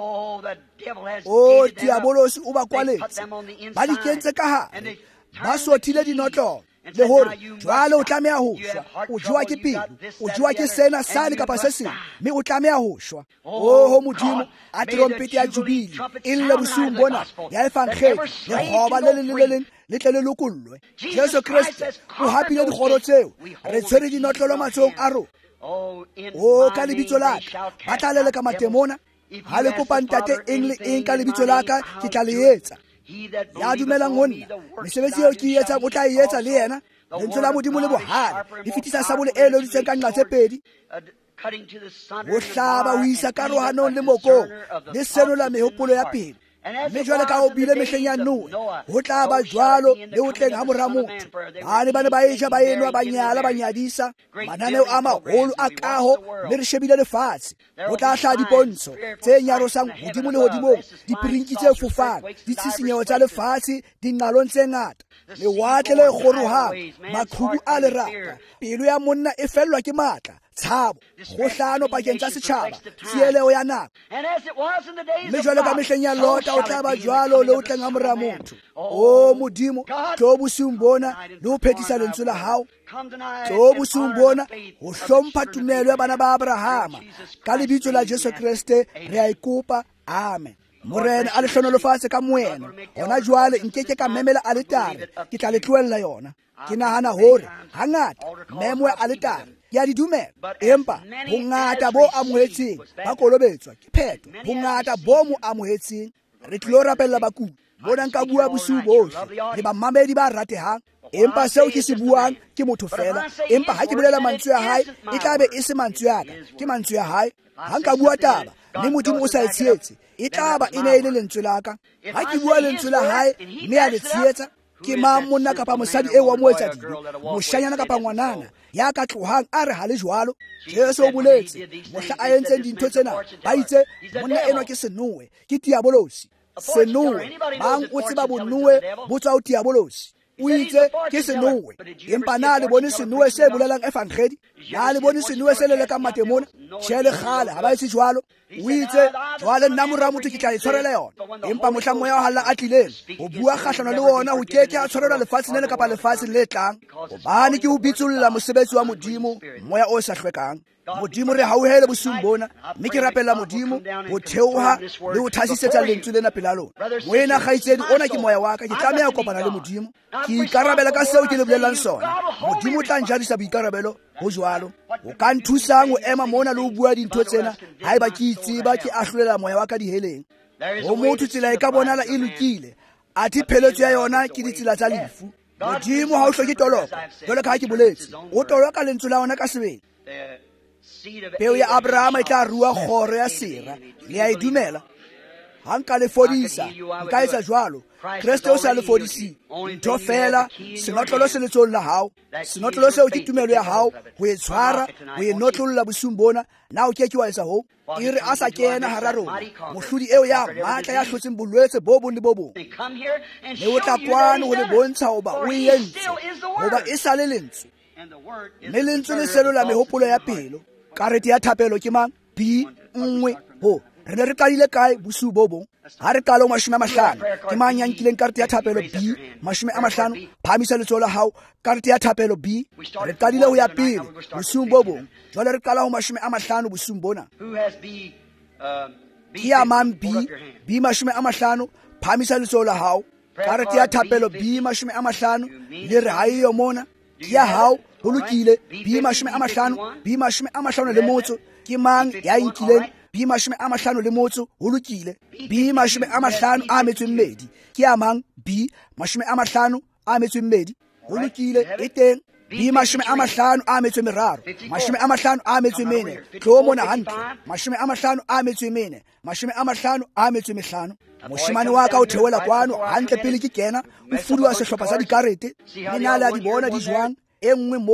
O diabolosi o ba kwaletse, ba di kentse ka hare, ba sothile dinotlolo le hore jwale o tlameha ho shwa, o jewa ke pelo, o jewa ke sena sane kapa se seng, mme o tlameha ho shwa. O Modimo, a trompete ya jubile e lle bosung bona ya evangeli le kgoba le leng le leng le tle le lokollwe. Jesu Kriste o hapile dikgoro tseo, re tshwere dinotlolo matsohong a rona. O ka lebitso la ka ba tla leleka matemona, ha le kopa ntate eng le eng ka lebitso la ka ke tla le etsa. Ya dumelang ho nna mesebetsi eo ke e etsang o tla e etsa le yena. Lentswe la Modimo le bohale di fetisa sabole e loditseng ka nqa tse pedi, ho hlaba ho isa karohanong le mokong le senola mehopolo ya pelo. Mme jwale ka o bile mehleng ya Noe, ho tla ba jwalo le ho tleng ha mora motho. Bane ba ne ba eja ba enwa ba nyala ba nyadisa, mananeo a maholo a kaho, mme re shebile lefatshe. Ho tla hlaha dipontsho tse nyarosang hodimo le hodimong, dipirinki tse fofang, ditshisinyeho tsa lefatshe dinqalong tse ngata, lewatle le kgorohang, maqhubu a lerata. Pelo ya monna e fellwa ke matla, tshabo, kgohlano pakeng tsa setjhaba, tsieleho ya nako. Mme jwale ka mehleng ya Lota o tla ba jwalo le ho tleng ha mora motho. O Modimo, tlo bosung bona le ho phethisa lentswe la hao. Tlo bosung bona ho hlompha tumelo ya bana ba Abrahama. Ka lebitso la Jesu Kriste re a ikopa, amen. Morena a le hlonolofatse ka moena, hona jwale nkeke ka memela aletare, ke tla le tlohella yona. Ke nahana hore hangata memo ya aletare ya di dumela, empa bongata bo amohetseng ba kolobetswa ke pheto, bongata bo mo amohetseng. Re tlo rapella bakudi bona nka bua bosiu bohle le bamamedi ba ratehang, empa seo ke se buang ke motho fela. Empa ha ke bolela mantswe ya hae e tla be e se mantswe ya ka, ke mantswe ya hae. Ha nka bua taba le Modimo o sa e tshehetse, e tla ba e ne e le lentswe la ka. Ha ke bua lentswe la hae mme a le tshehetsa, ke mang monna kapa mosadi eo wa mo etsa dibe, moshanyana kapa ngwanana ya ka tlohang a re ha le jwalo. Jesu o boletse mohla a entseng dintho tsena, ba itse monna enwa ke senoe, ke diabolosi. Senoe, bang o tseba bonoe bo tswa ho diabolosi. O itse ke senoe, empa na le bone senoe se bolelang evangeli, na le bone senoe se lelekang matemona. Tjhe, le kgale ha ba etse jwalo. O itse jwale nna mora motho ke tla e tshwarela yona, empa mohla moya wa halla a tlileng ho bua kgahlano le wona ho keke a tshwarelwa lefatsheng le kapa lefatsheng le tlang, hobane ke ho bitsolla mosebetsi wa Modimo, moya o sa hlwekang. Modimo re hauhele bosung bona, mme ke rapella Modimo ho theoha le ho thasisetsa lentswe lena pela lona. Moena kgaitsedi ona ke moya wa ka, ke tlameha ho kopana le Modimo. Ke ikarabela ka seo ke le bolelang sona. Modimo o tla njadisa boikarabelo ho jwalo. O ka nthusang ho ema mona le ho bua dintho tsena haeba ke itseba ke ahlolela moya wa ka diheleng. Ho motho tsela e ka bonala e lokile, athe pheletso ya yona ke ditsela tsa lefu. Modimo ha o hloke toloko, jwalo ka ha ke boletse, o toloka lentswe la ona ka sebele. Peo ya Abrahama e tla rua kgoro ya sera, le a e dumela. Ha nka le fodisa, nka etsa jwalo. Kriste o sa le fodisi, ntho fela, senotlolo se letsohong la hao. Senotlolo seo ke tumelo ya hao, ho e tshwara, ho e notlolla bosung bona, na o keke wa etsa ho. E re a sa kena hara rona, mohlodi eo ya matla ya hlotseng bolwetse bo bong le bo bong. Le o tla kwano ho le bontsha hoba o e entse, hoba e sa le lentswe. Mme lentswe le senola mehopolo ya pelo. Karete ya thapelo ke mang? B nngwe ho. Re ne re qadile kae bosiu bo bong? Ha re qala ho mashome a mahlano. Ke mang ya nkileng karete ya thapelo B? Mashome a mahlano. Phamisa letsoho la hao. Karete ya thapelo B. Re qadile ho ya pele bosiu bo bong. Jwale re qala ho mashome a mahlano bosiu bona. Ke ya mang B? B mashome a mahlano. Phamisa letsoho la hao. Karete ya thapelo B mashome a mahlano. Le re ha eyo mona. Ke ya hao ho lokile. B mashome a mahlano. B mashome a mahlano le motso. Ke mang ya nkileng B mashome a mahlano le motso ho lokile. B mashome a mahlano a metso e mmedi. Ke ya mang? B mashome a mahlano a metso e mmedi ho lokile. E teng B mashome a mahlano a metso e meraro. Mashome a mahlano a metso e mene. Tlo mona hantle. Mashome a mahlano a metso e mene. Mashome a mahlano a metso e mehlano. Moshemane wa ka o theola kwano hantle pele ke kena, o fuduwa sehlopha sa dikarete. Le na le a di bona di jwang, e nngwe mona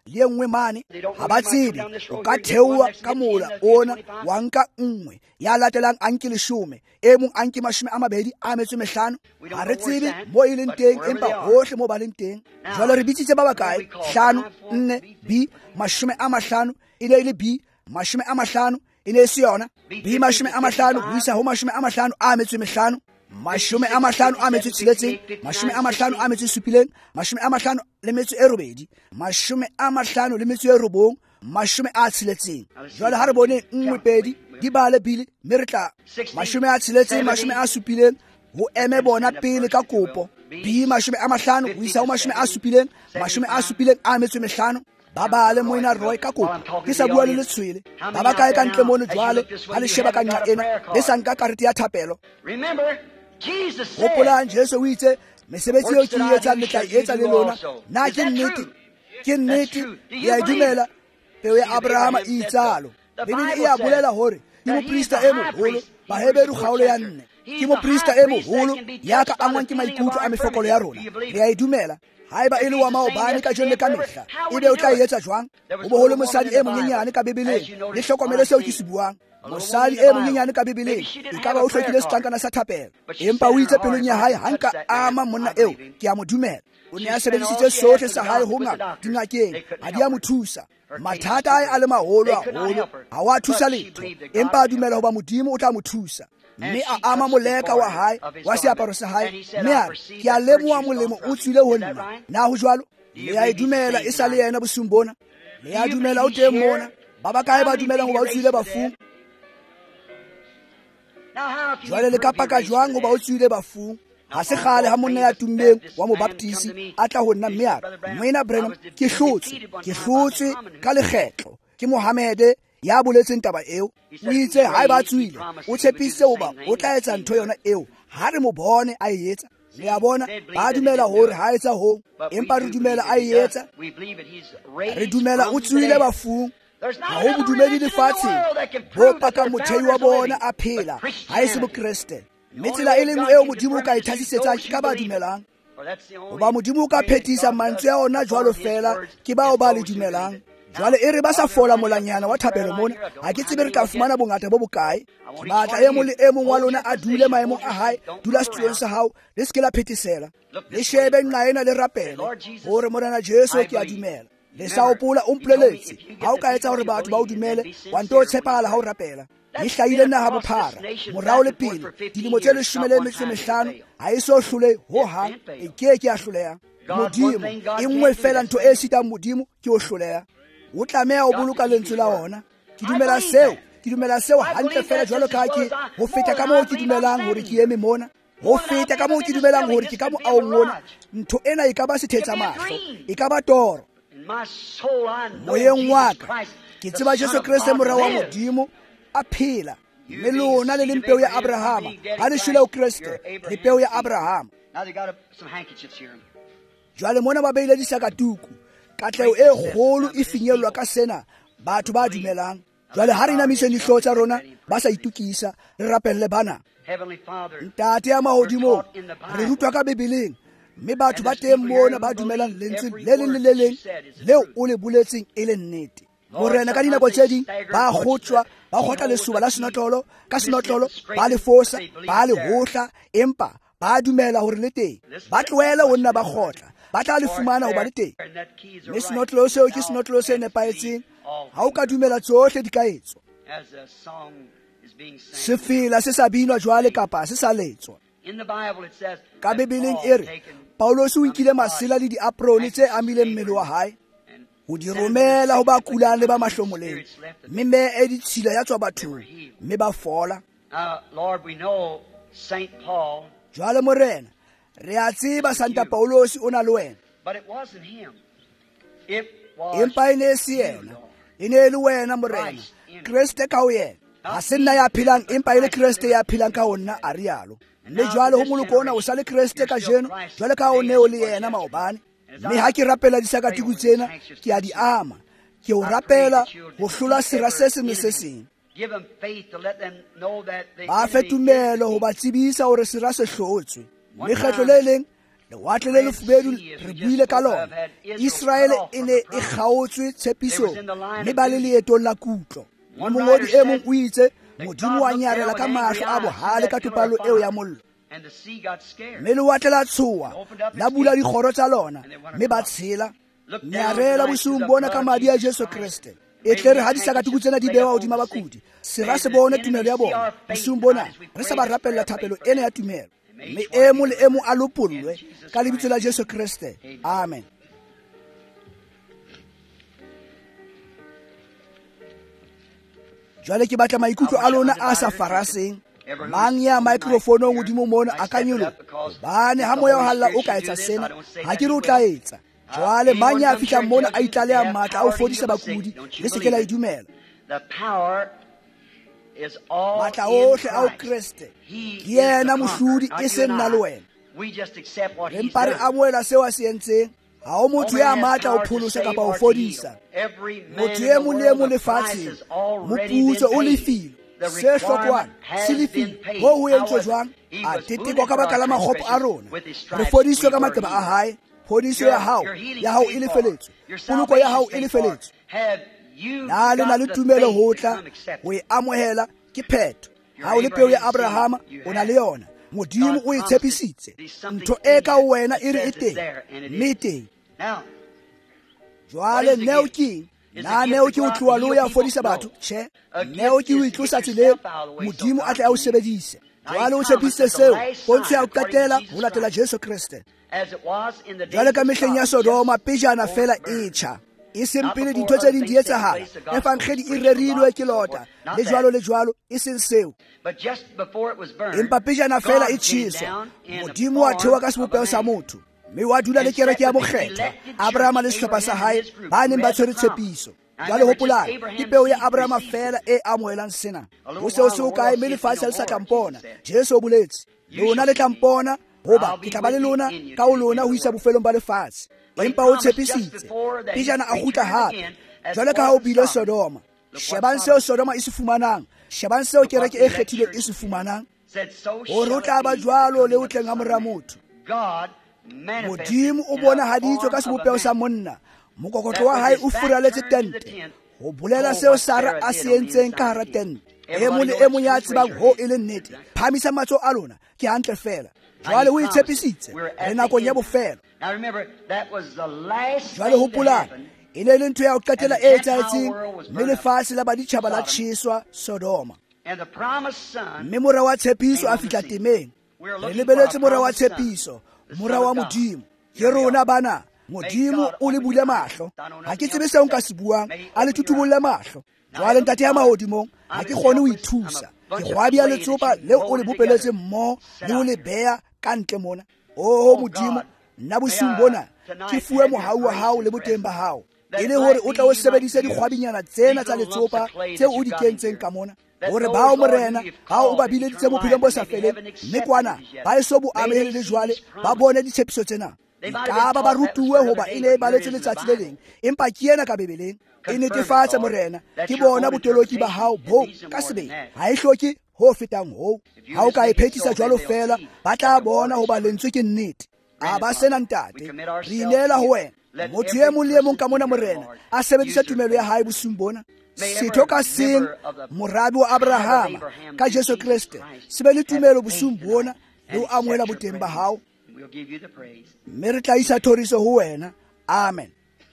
le e nngwe mane ga ba tsebe o ka theoa ka mola ona wa nka nngwe ya latelang a nke leshome e mong a nke mashome a mabedi a metso mehlano ga re tsebe mo e leng teng empa hohle mo ba leng teng jwale re bitsitse ba bakae hlano nne b mashome a mahlano e ne e le b mashome a mahlano e ne e se yona b mashome a mahlano ho isa ho mashome a mahlano a metso mehlano mashome a mahlano a metso tsheletseng mashome a mahlano a metso supileng mashome a mahlano le metso e robedi mashome a mahlano le metso e robong mashome a tsheletseng jwale ha re bone nngwe pedi di bale bile mme re tla mashome a tsheletseng mashome a supileng ho eme bona pele ka kopo b mashome a mahlano ho isa ho mashome a supileng mashome a supileng a metso mehlano ba bale moina roy ka kopo ke sa bua le letshwele ba ba kae ka ntle mono jwale ha le sheba ka nqa ena le sa nka karete ya thapelo hopolang Jesu o itse mesebetsi eo ke e etsang le tla e etsa le lona na ke nnete ke nnete ya dumela peo ya Abrahama e itsalo bibele e a bolela hore ke moprista e moholo Baheberu kgaolo ya nne ke moprista e moholo ya ka angwang ke maikutlo a mefokolo ya rona le a e dumela haeba e le wa maobane ka jone ka mehla ebe o tla e etsa jwang o boholo mosadi e monyenyane ka bibeleng le hlokomele seo ke se buang mosadi e monyenyane ka bibeleng e ka ba o hlokile setlankana sa thapelo empa o itse pelong ya hae hanka ama monna eo ke a mo dumela o ne a sebedisitse sohle sa hae ho ngaka dingakeng a di a mo thusa mathata a a le maholo haholo ha wa thusa letho empa a dumela hoba modimo o tla mo thusa mme a ama moleka wa hae wa seaparo sa hae mme a re ke a lemoha molemo o tswile ho nna na ho jwalo le a e dumela e sa le yena bosung bona le a dumela o teng mona ba ba kae ba dumelang hoba o tswile bafung jwale le ka paka jwang hoba o tswile bafung ha se kgale ha monna ya tummeng wa mobaptisi a tla ho nna mme a re moena Branham ke hlotswe ke hlotswe ka lekgetlo ke Mohammed ya boletseng taba eo o itse ha ba tswile o tshepise hoba o tla etsa ntho yona eo ha re mo bone a e etsa le a bona ba dumela hore ha etsa ho empa re dumela a e etsa re dumela o tswile bafung ha ho bodumedi lefatsheng bo paka mothei wa bona a phela ha e se bokreste mme tsela e lengwe eo modimo o ka e thasisetsang ke ka ba dumelang hoba modimo o ka phethisa mantswe ya ona jwalo fela ke bao ba le dumelang jwale e re ba sa fola molanyana wa thapelo mona ha ke tsebe re tla fumana bongata bo bokae ke batla e mong le e mong wa lona a dule maemong a hae dula setulong sa hao le se ke la phethisela le shebe nqa ena le rapele hore morena Jesu ke a dumela le sa opola o mpoleletse ha o ka etsa hore batho ba o dumele wa nto o tshepala ha o rapela e hlahile naha bophara morao le pele dilemo tse leshome le metso e mehlano ha e so hlole ho hang e ke ke a hloleha modimo e nngwe fela ntho e sitang modimo ke o hloleha o tlameha o boloka lentswe la ona ke dumela seo ke dumela seo hantle fela jwalo ka ke ho feta ka moo ke dumelang hore ke eme mona ho feta ka moo ke dumelang hore ke ka mo aong mona ntho ena e ka ba sethetsa mahlo e ka ba toro moyeng wa ka ke tseba Jesu Kriste morao wa modimo a phela mme lona le lempeo ya Abrahama ha le shwele o Kriste le peo ya Abrahama jwale mona ba beile disakatuku katleo e kgolo e finyellwa ka sena batho ba dumelang jwale ha re namise dihlo tsa rona ba sa itukisa re rapelle bana ntate ya mahodimo re rutwa ka bibeleng mme batho ba teng mona ba dumelang lentswe le leng le le leng leo o le boletseng e le nnete morena ka dinako tse ding ba kgotswa ba kgotla lesoba la senotlolo ka senotlolo ba le fosa ba le hohla empa ba dumela hore le teng ba tloela ho nna ba kgotla ba tla le fumana ho ba le teng mme senotlolo seo ke senotlolo se nepahetseng ha o ka dumela tsohle di ka etswa sefela se sa binwa jwale kapa se sa letswa ka bibeleng e re Paulos o nkile masela le diaprone tse amileng mmele wa hae ho di romela ho ba kulang le ba mahlomoleng mme me e ditshila ya tswa bathong mme ba fola jwale morena re a tseba Santa Paulos o na le wena empa e ne se yena e ne le wena morena Kriste ka ho yena ha se nna ya phelang empa e le Kriste ya phelang ka ona a rialo mme jwale ho moloko ona o sa le Kriste ka jeno jwale ka o ne o le yena maobane mme ha ke rapela disakatuku tsena ke a di ama ke o rapela ho hlola sera se sengwe se seng ba fe tumelo ho ba tsebisa hore sera se hlotswe lekgetlo le leng lewatle le lefubedu re buile ka lona. Israele e ne e kgaotswe tshepisong mme ba le leetong la kutlo. Mongodi e mong o itse Modimo wa nyarela ka mahlo a bohale ka topalo eo ya mollo. Mme lewatle la tshoa la bula dikgoro tsa lona mme ba tshela. Nyarela bosung bona ka madi a Jesu Kriste. E tle re ha disakatuku tsena di bewa hodima bakudi. Se ra se bone tumelo ya bona. Bosung bona re sa ba rapella thapelo ena ya tumelo. Mme e mo le e mo a lopollwe ka lebitso la Jesu Kriste. Amen. Jwale ke batla maikutlo a lona a sa faraseng. Mang ya microphone o modimo mona a ka nyolo. Bane ha moya o halla o ka etsa sena. Ha ke re o tla etsa. Jwale mang ya fihla mona a itlaleha matla a o fodisa bakudi le se ke la idumela. Matla ohle a o Kriste. Ke yena mohlodi e se nna le wena. Empa re amohela seo a se entseng. Ha o motho ya matla o pholosa kapa o fodisa. Motho e mong le e mong lefatsheng moputso o lefile. Se hlokwana se lefile ho ho entswe jwang a teteko ka baka la makgopo a rona. Re fodiswe ka maqeba a hae. Phodiso ya hao ya hao e lefeletswe. Poloko ya hao e lefeletswe. Na le na le tumelo ho tla o e amohela ke phetho. Ha o le peo ya Abrahama o na le yona. Modimo o e tshepisitse. Ntho e ka wena e re e teng mme teng. Jwale neo ke na neo ke o tloa le ya fodisa batho che neo ke o itlosa tseleng Modimo a tla o sebedise. Jwale o tshepisitse seo pontsho ya o qetela ho latela Jesu Kriste. Jwale ka mehleng ya Sodoma pejana fela e tjha. E seng pele dintho tse ding di etsahala. Efangeli e rerilwe ke lota le jwalo le jwalo e seng seo. Empa pejana fela e tjhiswa. Modimo wa thewa ka sebopeo sa motho. Mme wa dula le kereke ya bokgetha. Abrahama le sehlopha sa hae ba neng ba tshwere tshepiso. Jwale hopola ke peo ya Abrahama fela e amohelang sena. Ho seo se o kae mme lefatshe le sa tampona. Jesu o boletse lona le tampona hoba ke tla ba le lona ka o lona ho isa bofelong ba lefatshe. Empa o tshepisitse pejana a kgutla hape. Jwale ka ha o bile Sodoma, shebang seo Sodoma e se fumanang, shebang seo kereke e kgethilwe e se fumanang. Hore o tla ba jwalo le ho tleng ha mora motho. Modimo o bona haditswe ka sebopeo sa monna. Mokokotlo wa hae o furaletse tente ho bolela seo Sara a se entseng ka hara tente. E mong le e mong ya tsebang ho e le nnete. Phamisa matso a lona ke hantle fela. Jwale o itshepisitse le nakong ya bofelo. Jwale hopola e ne le ntho ya ho qetela e etsahetseng mme lefatshe la baditjhaba la tjheswa Sodoma. Mme mora wa tshepiso a fihla temeng. Re lebeletse mora wa tshepiso, mora wa Modimo. Ke rona bana, Modimo o le bule mahlo. Ha ke tsebe seo nka se buang, a le tutubulle mahlo. Jwale ntate ya mahodimong ha ke kgone ho ithusa. Ke kgwabia letsopa leo o le bopeletse mmoho le ho le beha ka ntle mona. O Modimo, nna bosung bona ke fuwe mohau wa hao le boteng ba hao. E le hore o tla o sebedise dikgwabinyana tsena tsa letsopa tseo o di kentseng ka mona. Hore bao morena ha o ba bileditse bophelong bo sa feleng mme kwana ba eso bo amehele le jwale ba bone ditshepiso tsena. Ka ba ba rutuwe hoba e ne e baletse letsatsi le leng empa ke yena ka bebeleng e netefatsa morena ke bona botoloki ba hao bo ka sebeng ha e hloke ho fetang ho. Ha o ka e phethisa jwalo fela ba tla bona hoba lentswe ke nnete. A ba sena ntate re inela ho wena. Motho e mong le e mong ka mona morena a sebedisa tumelo ya hae bosung bona. Setho ka seng morabi wa Abrahama ka Jesu Kriste se be le tumelo bosung bona le ho amohela boteng ba hao. Mme re tla isa thoriso ho wena. Amen.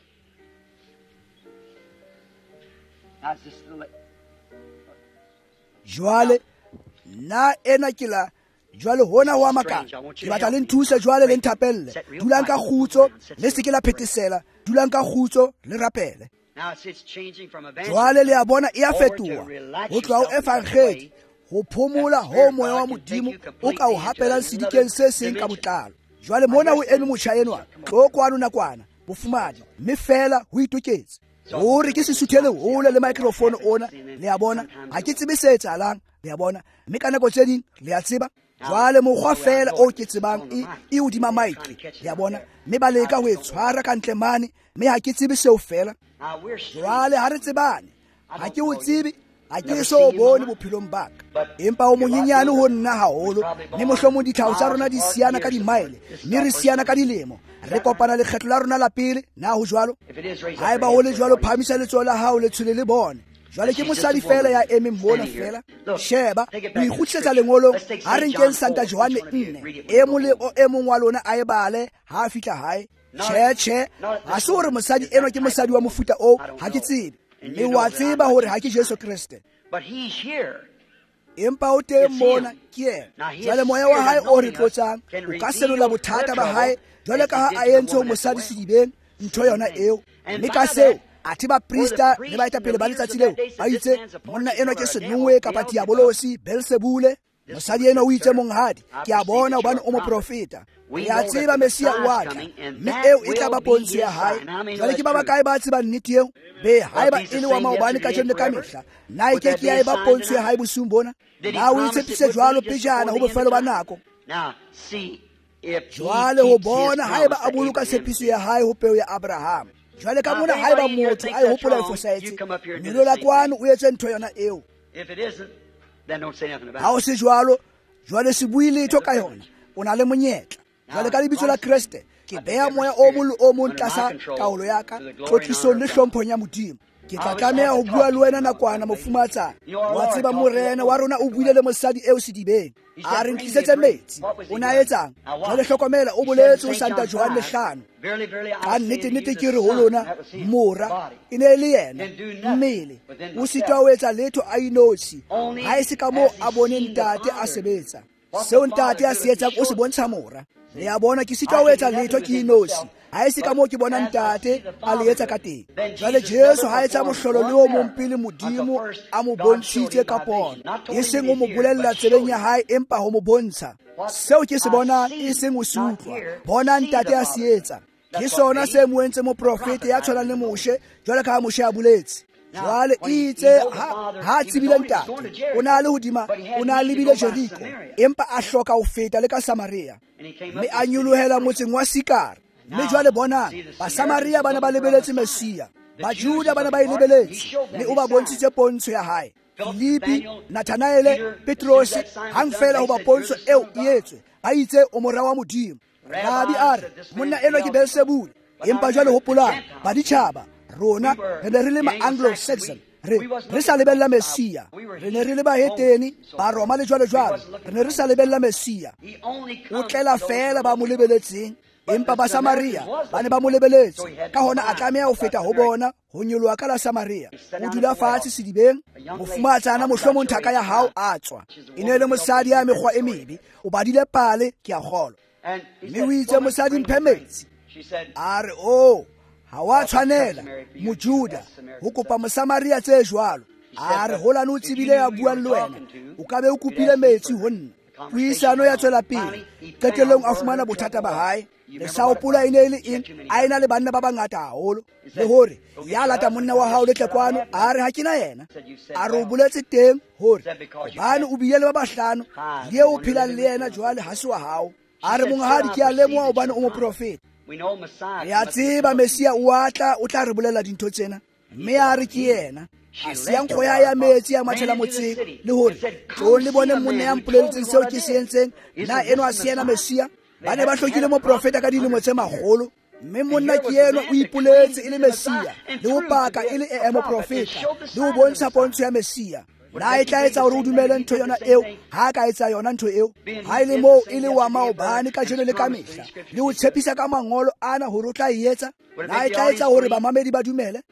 Jwale na ena ke la jwale hona wa makala ke batla le nthuse jwale le nthapelle dulang ka khutso le se ke la phetesela dulang ka khutso le rapele. Jwale le a bona e a fetoha ho tloha ho evangeli ho phomola ho moya wa Modimo o ka o hapela sedikeng se seng ka botlalo. Jwale mona ho eme motjha enwa tlo kwano nakwana bofumadi mme fela ho itoketse hore ke se suthele hole le microphone ona le a bona ha ke tsebe se etsahalang le a bona mme ka nako tse ding le a tseba. Jwale mokgwa fela o ke tsebang e e hodima maikri le a bona mme ba leka ho e tshwara ka ntle mane mme ha ke tsebe seo fela. Jwale ha re tsebane ha ke o tsebe a ke so bone bophelong ba ka empa o monyenyane ho nna haholo mme mohlomong ditlhao tsa rona di siana ka dimaile mme re siana ka dilemo re kopana lekgetlo la rona la pele na ho jwalo haeba ho le jwalo phamisa letsoho la hao le tshwele le bone jwale ke mosadi fela ya emeng mona fela sheba o ikgutlisetsa lengolong ha re nkeng Santa Johane nne e mong le o e mong wa lona a e bale ha a fihla hae tjhe tjhe ha se hore mosadi enwa ke mosadi wa mofuta o ha ke tsebe mme wa tseba hore ha ke Jesu Kriste empa o teng mona ke ena jwale moya wa hae o re tlotsang o ka senola bothata ba hae jwale ka ha a entse ho mosadi sedibeng ntho yona eo mme ka seo athe baprista le baetapele ba letsatsi leo ba itse monna enwa ke senongwe kapa diabolosi Beelzebule mosadi enwa o itse monghadi ke a bona hobane o moprofeta ya tseba Mesia wa tla mme eo e tla ba pontsho ya hae jwale ke ba bakae ba tseba nnete eo be haeba e le wa maobane ka jone ka mehla na e ke ke ya e ba pontsho ya hae bosung bona na o itshepise jwalo pejana ho bofelo ba nako jwale ho bona haeba a boloka tshepiso ya hae ho peo ya Abraham jwale ka mona haeba motho a e hopola e fosahetse mmelo la kwano o etse ntho yona eo ha o se jwalo jwale se bue letho ka yona o na le monyetla jwale ka lebitso la Kriste ke beha moya o mong le o mong tlasa taolo ya ka tlotlisong le hlomphong ya Modimo ke tla tlameha ho bua le wena nakwana mofumatsana wa tseba morena wa rona o buile le mosadi eo sedibeng a re ntlisetse metsi o na etsang jwale hlokomela o boletse ho Santa Johane lehlano ka nnete nnete ke re ho lona mora e ne le yena mmele o sitwa o etsa letho a inosi ha e se ka moo a bone ntate a sebetsa seo ntate a se etsang o se bontsha mora le ya bona ke sitwa o etsa letho ke inosi ha e se ka moo ke bona ntate a le etsa ka teng jwale Jesu ha etsa mohlolo le o mong pele Modimo a mo bontshitse ka pono e seng o mo bolella tsebeng ya hae empa ho mo bontsha seo ke se bonang e seng o se utlwa bona ntate a se etsa ke sona se mo entse moprofete ya tshwanang le Moshe jwale ka Moshe a boletse jwale itse ha ha tsibile ntate o na le hodima o na lebile Jeriko empa a hloka ho feta le ka Samaria mme a nyolohela motseng wa Sikar mme jwale bonang Basamaria bana ba lebeletse Mesia Bajuda bana ba ilebeletse mme o ba bontshitse pontsho ya hae Filipi Nathanaele Petros hang fela ho ba pontsho eo e etswe ba itse o morao wa Modimo Rabi are monna eno ke Beelzebule empa jwale hopolang ba ditjhaba rona re ne re le ma-Anglo-Saxon re re sa lebella Mesia re ne re le baheteni ba Roma le jwale jwale re ne re sa lebella Mesia o tlela fela ba mo lebeletseng empa ba Samaria ba ne ba mo lebeletse ka hona a tlameha ho feta ho bona ho nyoloha ka la Samaria o dula fatshe sedibeng mofumatsana mohlomong thaka ya hao a tswa e ne le mosadi ya mekgwa e mebe o badile pale ke a kgolwa mme o itse mosadi mphemetse a re o ha wa tshwanela mojuda ho kopa mosamaria tse jwalo a re holane o tsebile ya buang le wena o ka be o kopile metsi ho nna puisano ya tswela pele qetellong a fumana bothata ba hae le saopola e ne le eng a ena le banna ba bangata haholo le hore ya lata monna wa hao le tlekwano a re ha kena yena a re o boletse teng hore bane o bile le ba bahlano le o phelang le yena jwale ha se wa hao a re monghadi ke a lemoha hobane o moprofeta ya tseba Mesia o atla o tla re bolela dintho tsena mme a re ke yena a siya nkgo ya ya metsi ya mathela motseng le hore tlo le bone monna ya mpoleletseng seo ke se entseng na eno a siena Mesia ba ne ba hlokile moprofeta ka dilemo tse magolo mme monna ke yena o ipoletse e le Mesia le ho paka e le e moprofeta le ho bontsha pontsho ya Mesia na e tla etsa hore o dumele ntho yona eo ha ka etsa yona ntho eo ha ile moo e le wa maobane ka jeno le ka mehla le ho tshepisa ka mangolo ana hore o tla e etsa na e tla etsa hore bamamedi ba dumele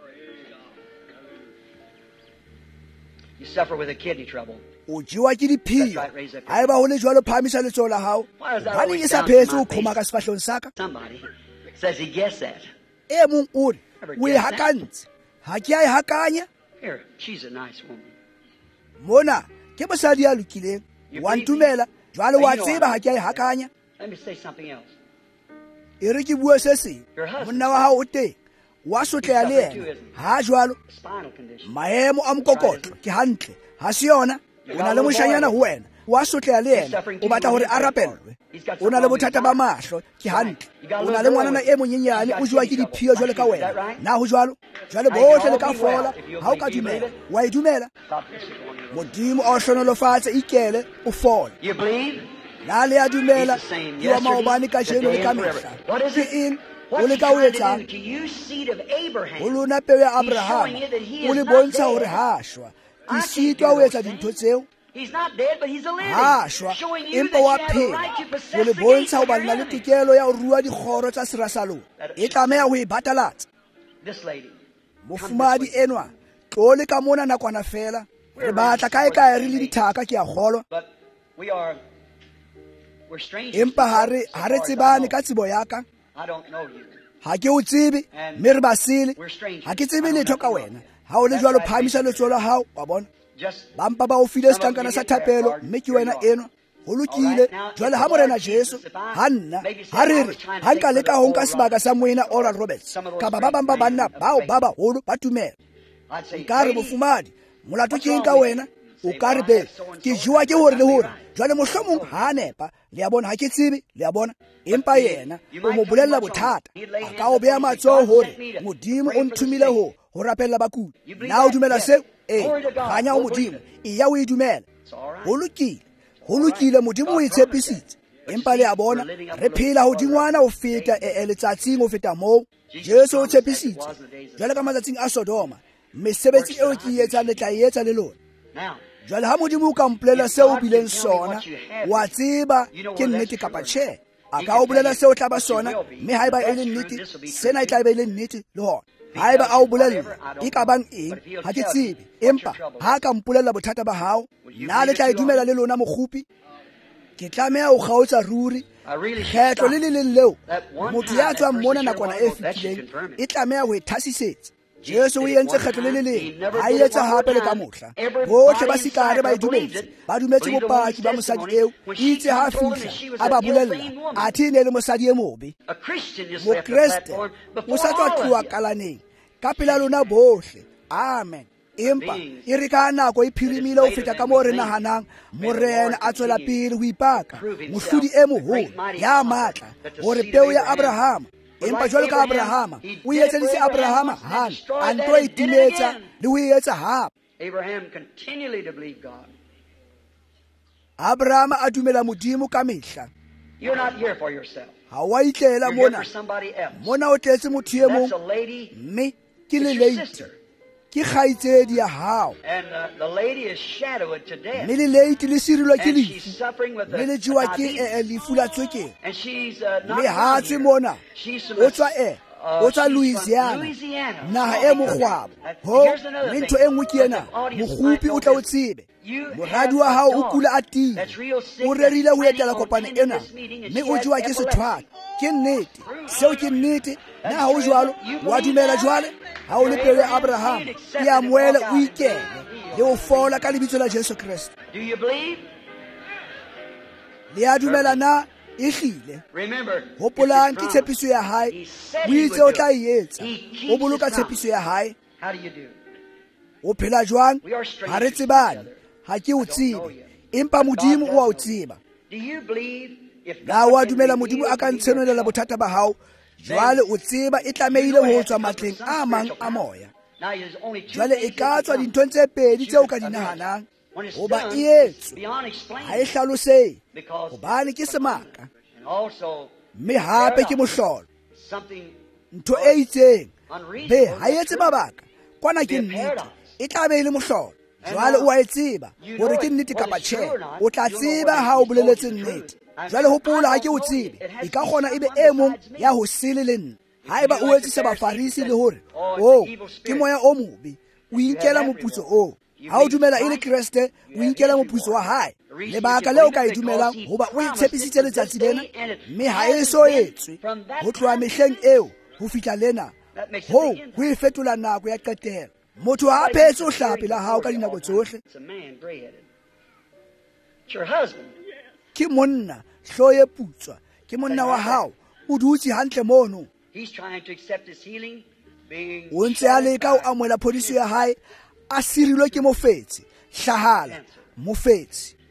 You suffer with a kidney trouble. o jewa ke diphiyo ha eba ho le jwalo phamisa letsoho la hao ha ne ke sa phetse o khoma ka sefahlong sa ka Somebody says he guessed that. e mong o re o e hakantse ha ke a e hakanya Here, she's a nice woman. mona ke mosadi ya lokileng wa ntumela jwale wa tseba ha ke a e hakanya Let me say something else. e re ke bue se seng monna wa hao o teng wa sotleha le yena ha jwalo Spinal condition. maemo a mokokotlo ke hantle ha se yona o na le moshanyana ho wena wa sotleha le yena o batla hore a rapellwe. O na le bothata ba mahlo ke hantle. O na le ngwanana e monyenyane o jewa ke diphio jwale ka wena. Na ho jwalo jwale bohle le ka fola ha o ka dumela wa e dumela. Modimo o hlonolofatse ikele o fola. Na le a dumela ke wa maobane ka jeno le ka mehla. Ke eng o le ka o etsang? O lona peo ya Abraham o le bontsha hore ha shwa ke sitwa o etsa dintho tseo. Ha shwa empa wa phela o le bontsha ho ba lena le tokelo ya ho rua dikgoro tsa serasa lona. E tlameha ho e batalatsa. Mofumadi enwa tlo le ka mona nakwana fela re batla kae kae re le dithaka ke a kgolwa. Empa hare hare tsebane ka tsebo ya ka. Ha ke o tsebe mme re basile ha ke tsebe letho ka wena. Ha o le jwalo phamisa letsoho la hao wa bona. Bampa ba o file setankana sa thapelo mme ke wena eno. Ho lokile jwale ha morena Jesu ha nna ha re re ha nka leka ho nka sebaka sa moena Oral Roberts ka ba ba bang ba banna bao ba baholo ba tumela. Nka re mofumadi molato ke eng ka wena? O ka re be ke jwa ke hore le hore jwale mohlomong ha nepa le ya bona ha ke tsebe le ya bona. Empa yena o mo bolella bothata a ka o beha matsoho hore Modimo o nthumile ho ho rapella bakudi. Na o dumela seo? Eh, ganya o Modimo e ya o e dumela. Ho lokile ho lokile Modimo o itshepisitse. Empa le ya bona re phela ho dingwana ho feta e letsatsing ho feta moo. Jesu o tshepisitse jwale ka matsatsing a Sodoma mesebetsi eo ke etsa le tla etsa le lona. Jwale ha Modimo o ka mpolela seo o bileng sona wa tseba ke nnete kapa tjhe. A ka o bolela seo tla ba sona mme haeba e le nnete sena e tla be le nnete le hona. Haeba a o bolella e ka bang eng ha ke tsebe. Empa ha ka mpolela bothata ba hao na le tla e dumela le lona mokgopi. Ke tlameha ho kgaotsa ruri kgetlo le le leng leo motho ya tswang mona nakwana e fetileng e tlameha ho e thasisetsa. Jesu o entse kgetlo le le leng ha e etsa hape le ka mohla. Bohle ba sikare ba e dumetse ba dumetse bopaki ba mosadi eo itse ha fihla a ba bolella athe ne le mosadi e mobe. Mokreste o sa tswa tloha kalaneng ka pela lona bohle. Amen. Empa e re ka nako e phirimile ho feta ka moo re nahanang. Morena a tswela pele ho ipaka mohlodi e moholo ya matla hore peo ya Abraham. Empa jwalo ka Abrahama o etseditse Abrahama hana a nto e timetsa le ho etsa hape. Abrahama a dumela Modimo ka mehla. Ha wa itlela mona mona o tletse motho e mong mme ke le leiti ke kgaitsedi ya hao. Mme le leiti le sirilwa ke lefu mme le jewa ke lefu la tswekere. Mme hatse mona o tswa e o tswa Louisiana naha e mokgwabo. Ho mme ntho e nngwe ke ena mokgopi o tla o tsebe. Moradi wa hao o kula a tile o rerile ho etela kopane ena mme o jewa ke sethwathwa. Ke nnete seo ke nnete. Na ha o jwalo wa dumela jwale ha o le peo ya Abraham e amoele o ikele le o fola ka lebitso la Jesu Kriste. Le a dumela na e hlile? Hopolang ke tshepiso ya hae o itse o tla e etsa. O boloka tshepiso ya hae. O phela jwang ha re tsebane ha ke o tsebe empa Modimo o a o tseba. Na wa dumela Modimo a ka ntshenela bothata ba hao jwale o tseba e tlamehile ho tswa matleng a mang a moya. Jwale e ka tswa dinthong tse pedi tseo ka dinahanang hoba e etswe ha e hlalosehe hobane ke semaka mme hape ke mohlolo. Ntho e itseng be ha e etse mabaka kwana ke nnete e tla be le mohlolo. Jwale o a e tseba hore ke nnete kapa tjhe o tla tseba ha o boleletse nnete. Jwale hopola ha ke o tsebe e ka kgona ebe e mong ya ho sele le nna. Haeba o etsisa bafarisi le hore o ke moya o mobe o inkela moputso o. Ha o dumela e le Kriste o inkela moputso wa hae. Lebaka leo ka e dumelang hoba o itshepisitse letsatsi lena mme ha e so etswe ho tloha mehleng eo ho fihla lena. Ho ho e fetola nako ya qetelo. Motho ha phetse o hlapi la hao ka dinako tsohle. Ke monna hlo e putswa ke monna wa hao o dutse hantle mono. O ntse a leka o amohela phodiso ya hae a sirilwe ke mofetsi hlahala mofetsi.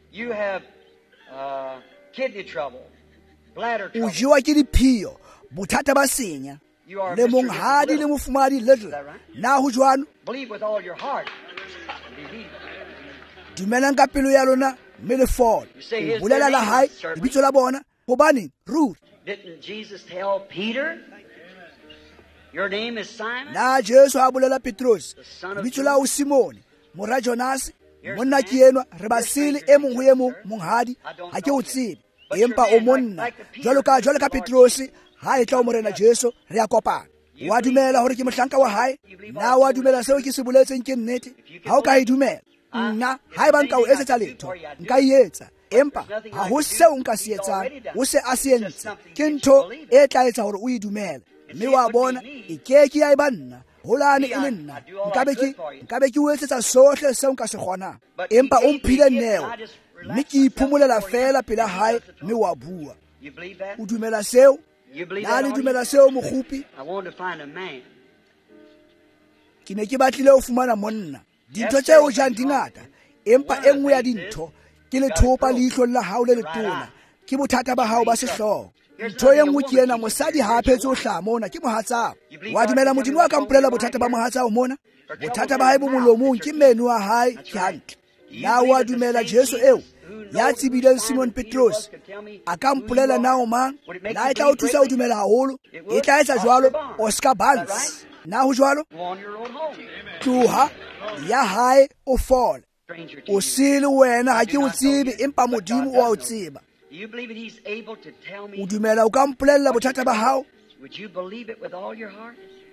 You have uh, kidney trouble, bladder trouble. o jewa ke diphio bothata ba senya You are le Mister monghadi le Little. mofumadi little that right? na ho jwano Believe with all your heart. Believe. dumelang ka pelo ya lona mme le fole You say his o bolela la name, hae certainly. lebitso la bona hobane Ruth Didn't Jesus tell Peter, your name is Simon? na Jesu a bolela Petros The son of lebitso la o Simone mora Jonas monna ke enwa re ba sele e mong ho e mong monghadi ha ke o tsebe empa o monna jwalo ka jwalo ka Petros ha e tla o morena Jesu re a kopana wa dumela hore ke mohlanka wa hae na wa dumela seo ke se boletseng ke nnete ha o ka e dumela nna ha e ba nka o etsetsa letho nka e etsa empa ha ho seo nka se etsang o se a se entse ke ntho e tla etsa hore o e dumele mme wa bona e keke ya e ba nna holane e le nna nkabe ke nkabe ke o etsetsa sohle seo nka se kgonang empa o mphile neo mme ke iphomolela fela pela hae mme wa bua You believe that? o dumela seo You believe na that? le on you? dumela seo mogopi I wanted to find a man. ke ne ke batlile ho fumana monna dintho tse o jang dingata empa e nngwe ya dintho ke lethopa leihlong la hao le letona ke bothata ba hao ba sehloho ntho e nngwe ke ena mosadi ha a phetse o hlaha mona ke mohatsao wa dumela modimo a ka mpolela bothata ba mohatsao mona bothata ba hae bo molomong ke meno wa hae ke hantle na wa dumela Jesu eo ya tsibileng Simon Petros a ka mpolela na o mang na e tla o thusa o dumela haholo e tla etsa jwalo Oscar Barnes na ho jwalo Go on your road home. tloha ya hae o fole Stranger to o you. sele wena ha ke o tsebe empa modimo wa o tseba Do you believe that he's able to tell o me? dumela o ka mpolella bothata ba hao Would you believe it with all your heart?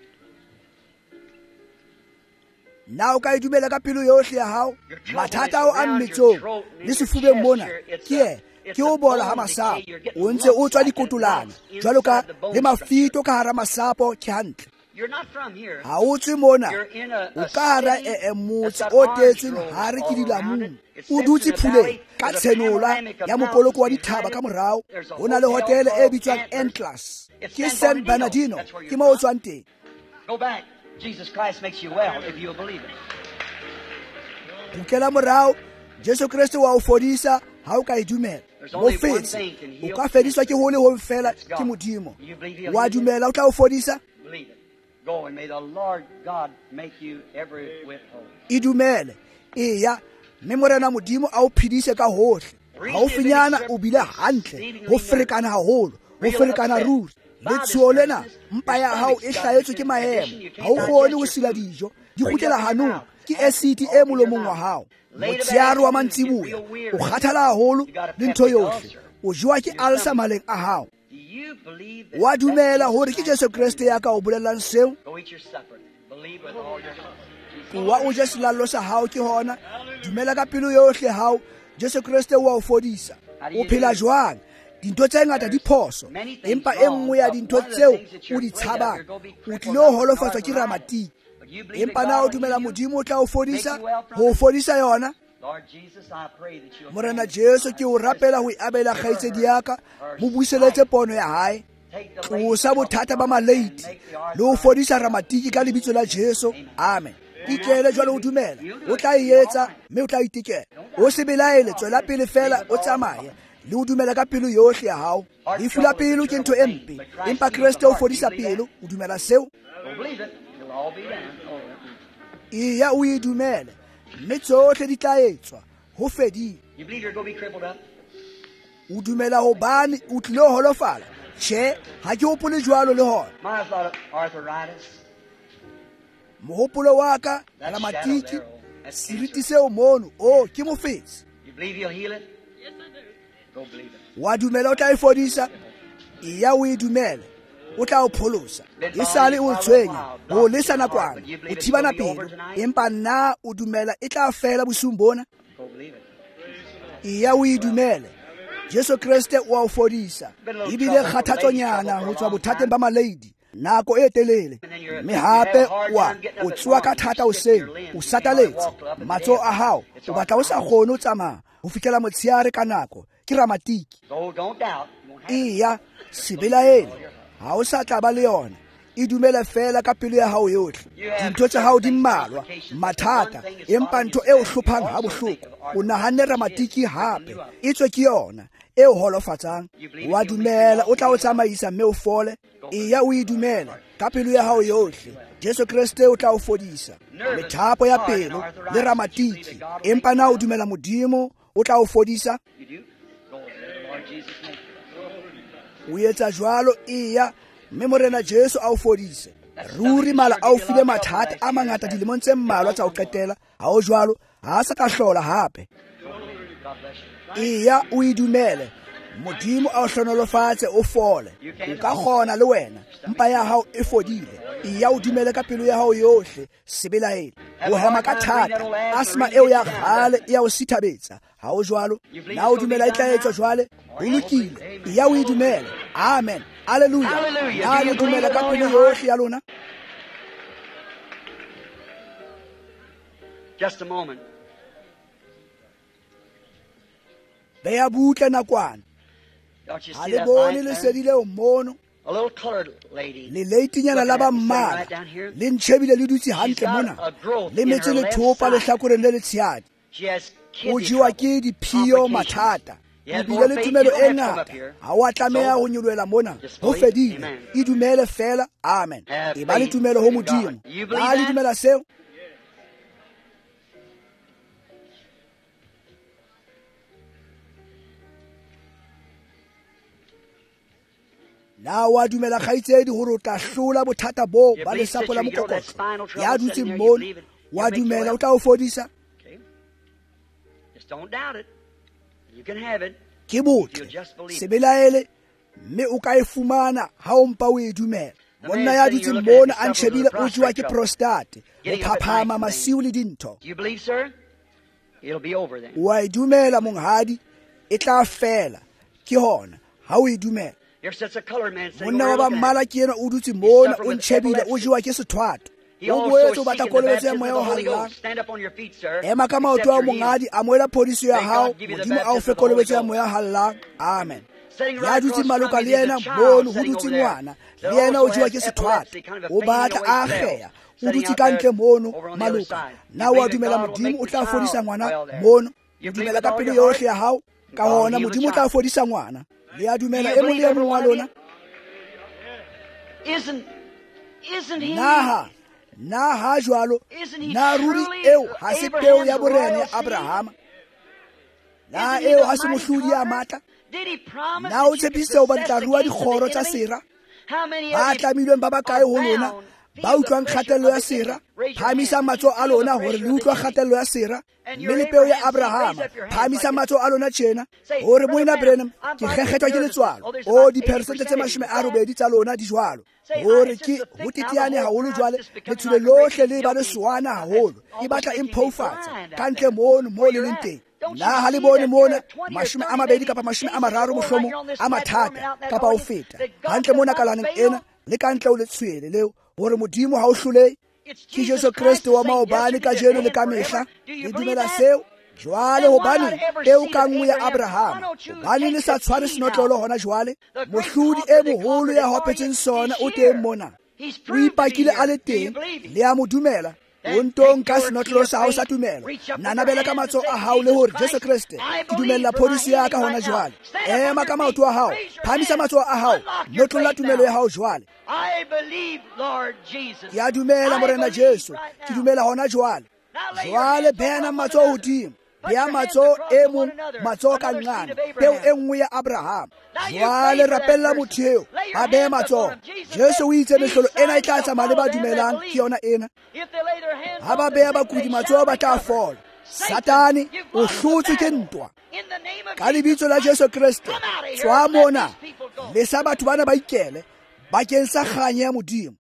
na o ka e dumela ka pelo yohle ya hao mathata ao a mmetsong le sefubeng mona ke e ke o bola ha masapo o ntse o tswa dikotolana jwalo ka le mafito ka hara masapo ke hantle You're not from here. ha o tswe mona You're in a, o a ka hara city e motse that's got o orange tetsweng groves hare ke all around dilamong it. It o sits dutse in a phuleng valley ka with a tshenola panoramic of ya mokoloko wa mountains dithaba behind ka it. morao There's a ho na le hotel hotele e called bitswang Antlers. Antlers It's ke San San Bernardino. Bernardino That's where you're ke mo o from. tswang teng Go back. Jesus Christ makes you well if you'll believe it. kukela morao Jesu Kriste wa o fodisa ha o ka e dumela There's mo only one fetse thing can heal o ka fediswa ke hole ho fela That's God. ke modimo You believe he'll wa heal you? dumela o tla o fodisa Believe it. Go and may the Lord God make you every whit whole. e dumele eya mme morena modimo a o phedise ka hohle haufinyana o bile hantle ho ferekana haholo ho ferekana ruri le tshuo lena mpa ya hao e hlahetswe ke maemo ha o kgone ho sila dijo di kgutlela hanong ke acid e molomong wa hao motsheare wa mantsiboya o kgathala haholo le ntho yohle o jowa ke ulcer maleng a hao Do you believe that? wa dumela that's hore Jesus ke Jesu Christ? Kriste ya ka o bolellang seo Go eat your supper. Believe with all your heart. wa o je selallo sa hao ke hona dumela ka pelo yohle hao Jesu Kriste wa o fodisa o phela jwang dintho tse ngata di phoso empa e nngwe ya dintho tseo o di tshabang o tlile ho holofatswa ke ramatiki But you believe that empa God na o will dumela heal you? modimo o tla o fodisa ho o fodisa yona Lord Jesus, I pray that you'll morena Jesu ke o rapela ho e abela kgaitsedi ya ka mo buiseletse pono ya hae take the tlosa bothata ba maleiti le ho fodisa ramatiki ka lebitso la Jesu amen itlele jwalo o dumela o tla e etsa mme o tla itekela o se belaele tswela pele fela o tsamaye le o dumela ka pelo yohle ya hao lefu la pelo ke ntho e mpe empa Kriste o fodisa pelo o dumela seo Go believe it. It'll all be done. Oh, iya o e dumele mme tsohle di tla etswa ho fedile you believe you're going to be crippled up? o dumela hobane o tlile ho holofala tjhe ha ke hopole jwalo le hona Mine's a lot of arthritis. mohopolo wa ka That's ramatiki shadow there. That's seriti cancer. seo mono o ke mofetsi You believe he'll heal it? Yes, I do. Go believe it. wa dumela o tla e fodisa iya o e dumele o tla o pholosa e sale o tshwenya o lesa nakwana o thibana pelo empa nna o dumela e tla fela bosung bona Go believe it. iya o e dumele Jesu Kriste wa o fodisa ebile kgathatsonyana ho tswa bothateng ba maleidi nako e telele mme hape wa o tswa ka thata o seng o sataletse matso a hao o batla o sa kgone o tsamaya ho fihlela motsheare ka nako ke ramatiki Go, don't doubt. You won't have it. iya sebelaele ha o sa tla ba le yona e dumele fela ka pelo ya hao yohle. Dintho tsa hao di mmalwa, mathata, empa ntho e o hlophang ha bohloko, o nahanne ramatiki hape, e tswe ke yona e o holofatsang. Wa dumela o tla o tsamaisa mme o fole. Eya o e dumele ka pelo ya hao yohle, Jesu Kriste o tla o fodisa methapo ya pelo le ramatiki. Empa na o dumela Modimo o tla o fodisa. O etsa jwalo, eya mme Morena Jesu a o fodise. Ruri mala a o file mathata a mangata dilemong tse mmalwa tsa o qetela, ha o jwalo ha sa ka hlola hape. Eya o e dumele, Modimo a o hlonolofatse o fole. O ka kgona le wena, mpa ya hao e fodile. Eya o dumele ka pelo ya hao yohle, sebelaele. O hema ka thata, asma eo ya kgale ya o sithabetsa, ha o jwalo. Na o dumela e tla etswa jwale, o lokile. Eya o e dumele. Amen. Hallelujah. Na le dumela ka pelo yohle ya lona. Just a moment. Beya butle nakwana. Don't you Ha see le that bone light le there? sedile o mono. A little colored lady. Le leitinyana la ba mmala le ntshebile le dutse hantle mona, le metse le thopa le hlakoreng le le tshehadi. She has O kidney jiwa trouble. ke diphio mathata. O bile le tumelo e ngata, ha wa tlameha ho nyoloela mona, ho fedile. E dumele fela. Amen. E ba le tumelo ho Modimo. Ha le dumela seo? Na wa dumela kgaitsedi hore o tla hlola bothata bo ba lesapo la mokokotlo ya dutseng mono? Wa dumela o tla o fodisa? Okay. Just don't doubt it. You can have it. Ke botle, sebelaele, mme o ka e fumana ha o mpa o e dumela. Monna ya dutseng mona a ntshebile o jiwa ke prostate, o phaphama masiu le dintho. Do you believe, sir? It'll be over then. Wa e dumela monghadi, e tla fela. Ke hona ha o e dumela. Here sits a colored man sitting Monna over wa ba looking at mmala it. ke ena o dutse mona o ntshebile o jiwa ke sethwathwa. He O also boetse is o batla seeking the kolobetso ya baptism of moya the o Holy hallang. Ghost. Stand up on your feet, sir. Ema ka maoto a Accept your healing. mongadi, amoela phodiso ya May hao. God give you the Modimo a o baptism fe of the Holy kolobetso ya Ghost. moya hallang. Amen. Sitting Ya right dutse across maloka from le you is a ena child mono ho sitting dutse over there ngwana, that le ena o also jiwa has ke epilepsy, sethwathwa, kind of a o pain batla where a he fell. kgeya, o Sitting dutse out ka there ntle mono over on the other maloka. side. Na You wa believe that dumela God will Modimo make o the tla fodisa child ngwana well there. mono. You O believe dumela with ka all pelo your heart? yohle ya hao, ka God will hona heal the Modimo o tla child. fodisa ngwana. Le a dumela You e mong believe le e every mong wa one of lona. you? Isn't, isn't he? Naha, na ha jwalo, Isn't he na ruri truly eo ha se peo ya Abraham's borena ya royal seed? Abrahama. Na Isn't he eo the ha se mighty mohlodi ya conqueror? matla. Did he promise Na o that you could tshepise ho ba possess tla the rua gates of dikgoro the tsa enemy? sera. How many Ba of you tlamilweng ba bakae ho lona, are ba bound, feel utlwang the pressure kgatello ya of the sera, enemy? Raise your phamisa hand. matsoho a Feel the lona hore pressure le of the utlwa enemy. kgatello ya sera. And Mme your le peo ya Abraham seed, raise Abrahama, up your hands phamisa like matsoho a lona tjena. Say, Hore Brother moena Branham, Branham, I'm ke fighting kgekgethwa ke nervousness. letswalo. Oh, there's O about diperesente tse eighty percent of you. mashome Is a that? robedi tsa lona di jwalo. Say, Hore it's ke just a ho thick, now the teteane whole haholo crowd's jwale, just becoming letsule like a lohle great le ba le guilty. soana That's haholo. E almost batla making me imphofatsa blind ka out ntle there mono mo where le you're leng at. teng. Don't you Na ha le see bone that mona there are twenty or mashome a thirty, mabedi maybe kapa mashome a fifty mararo more right mohlomong here on this a platform and mathata out in that kapa ho audience feta. that God Hantle does mona not kalaneng fail. ena le ka ntle o le tshwele leo hore Modimo ha o hlolehe. It's Ke Jesus Jesu Christ Kriste the wa same maobane ka yesterday, jeno today, le and ka forever. mehla. Do you Le believe dumela that? seo? Jwale Then why hobaneng not every peo seed ka of nngwe ya Abraham? Why Abrahama? don't you Hobaneng le take sa the tshware seed senotlolo out? hona jwale? The great Mohlodi conqueror e that moholo conquered ya it for you hopetseng is sona o here. teng mona. He's O proved to be ipakile a here. le Do you teng, believe him? le a mo dumela. O Then ntong take ka your key senotlolo of sa hao sa faith, tumelo. reach up with your Nanabela ka hands and matsoho say, a hao le Jesus hore Jesu Christ, Kriste, I ke believe dumella for my phodiso ya ka healing hona right now. jwale. Stand up on Ema ka your maoto feet. a hao, Raise your phamisa hands. matsoho a hao, Unlock your notlolla faith tumelo now. ya hao jwale. I believe, Lord Jesus. Ke a dumela I Morena believe Jesu, right ke now. dumela hona jwale. Now lay your Jwale hands behana on one matsoho another. hodimo. Put Beha your hands matsoho across e to one mong, another. matsoho ka Another seed nqane. of Peo Abraham. e nngwe ya Abraham. Now you Jwale pray for that rapella person. motho eo, Lay your a behe hands up on matsoho. him. Jesus Jesu said, o itse "These mehlolo ena e signs tla shall tsamaya le follow ba them that dumelang, ke believe." yona ena. If they lay their hands Ha on ba the beha sick, bakudi they matsoho shall ba tla recover. fola. Satan, Satane, you've o won the hlotswe ke battle. ntwa. In the name of Ka Jesus lebitso la Christ, Jesu Kriste, come out of here tswa and let mona, these people go. le sa batho bana ba ikele, bakeng sa kganya ya Modimo.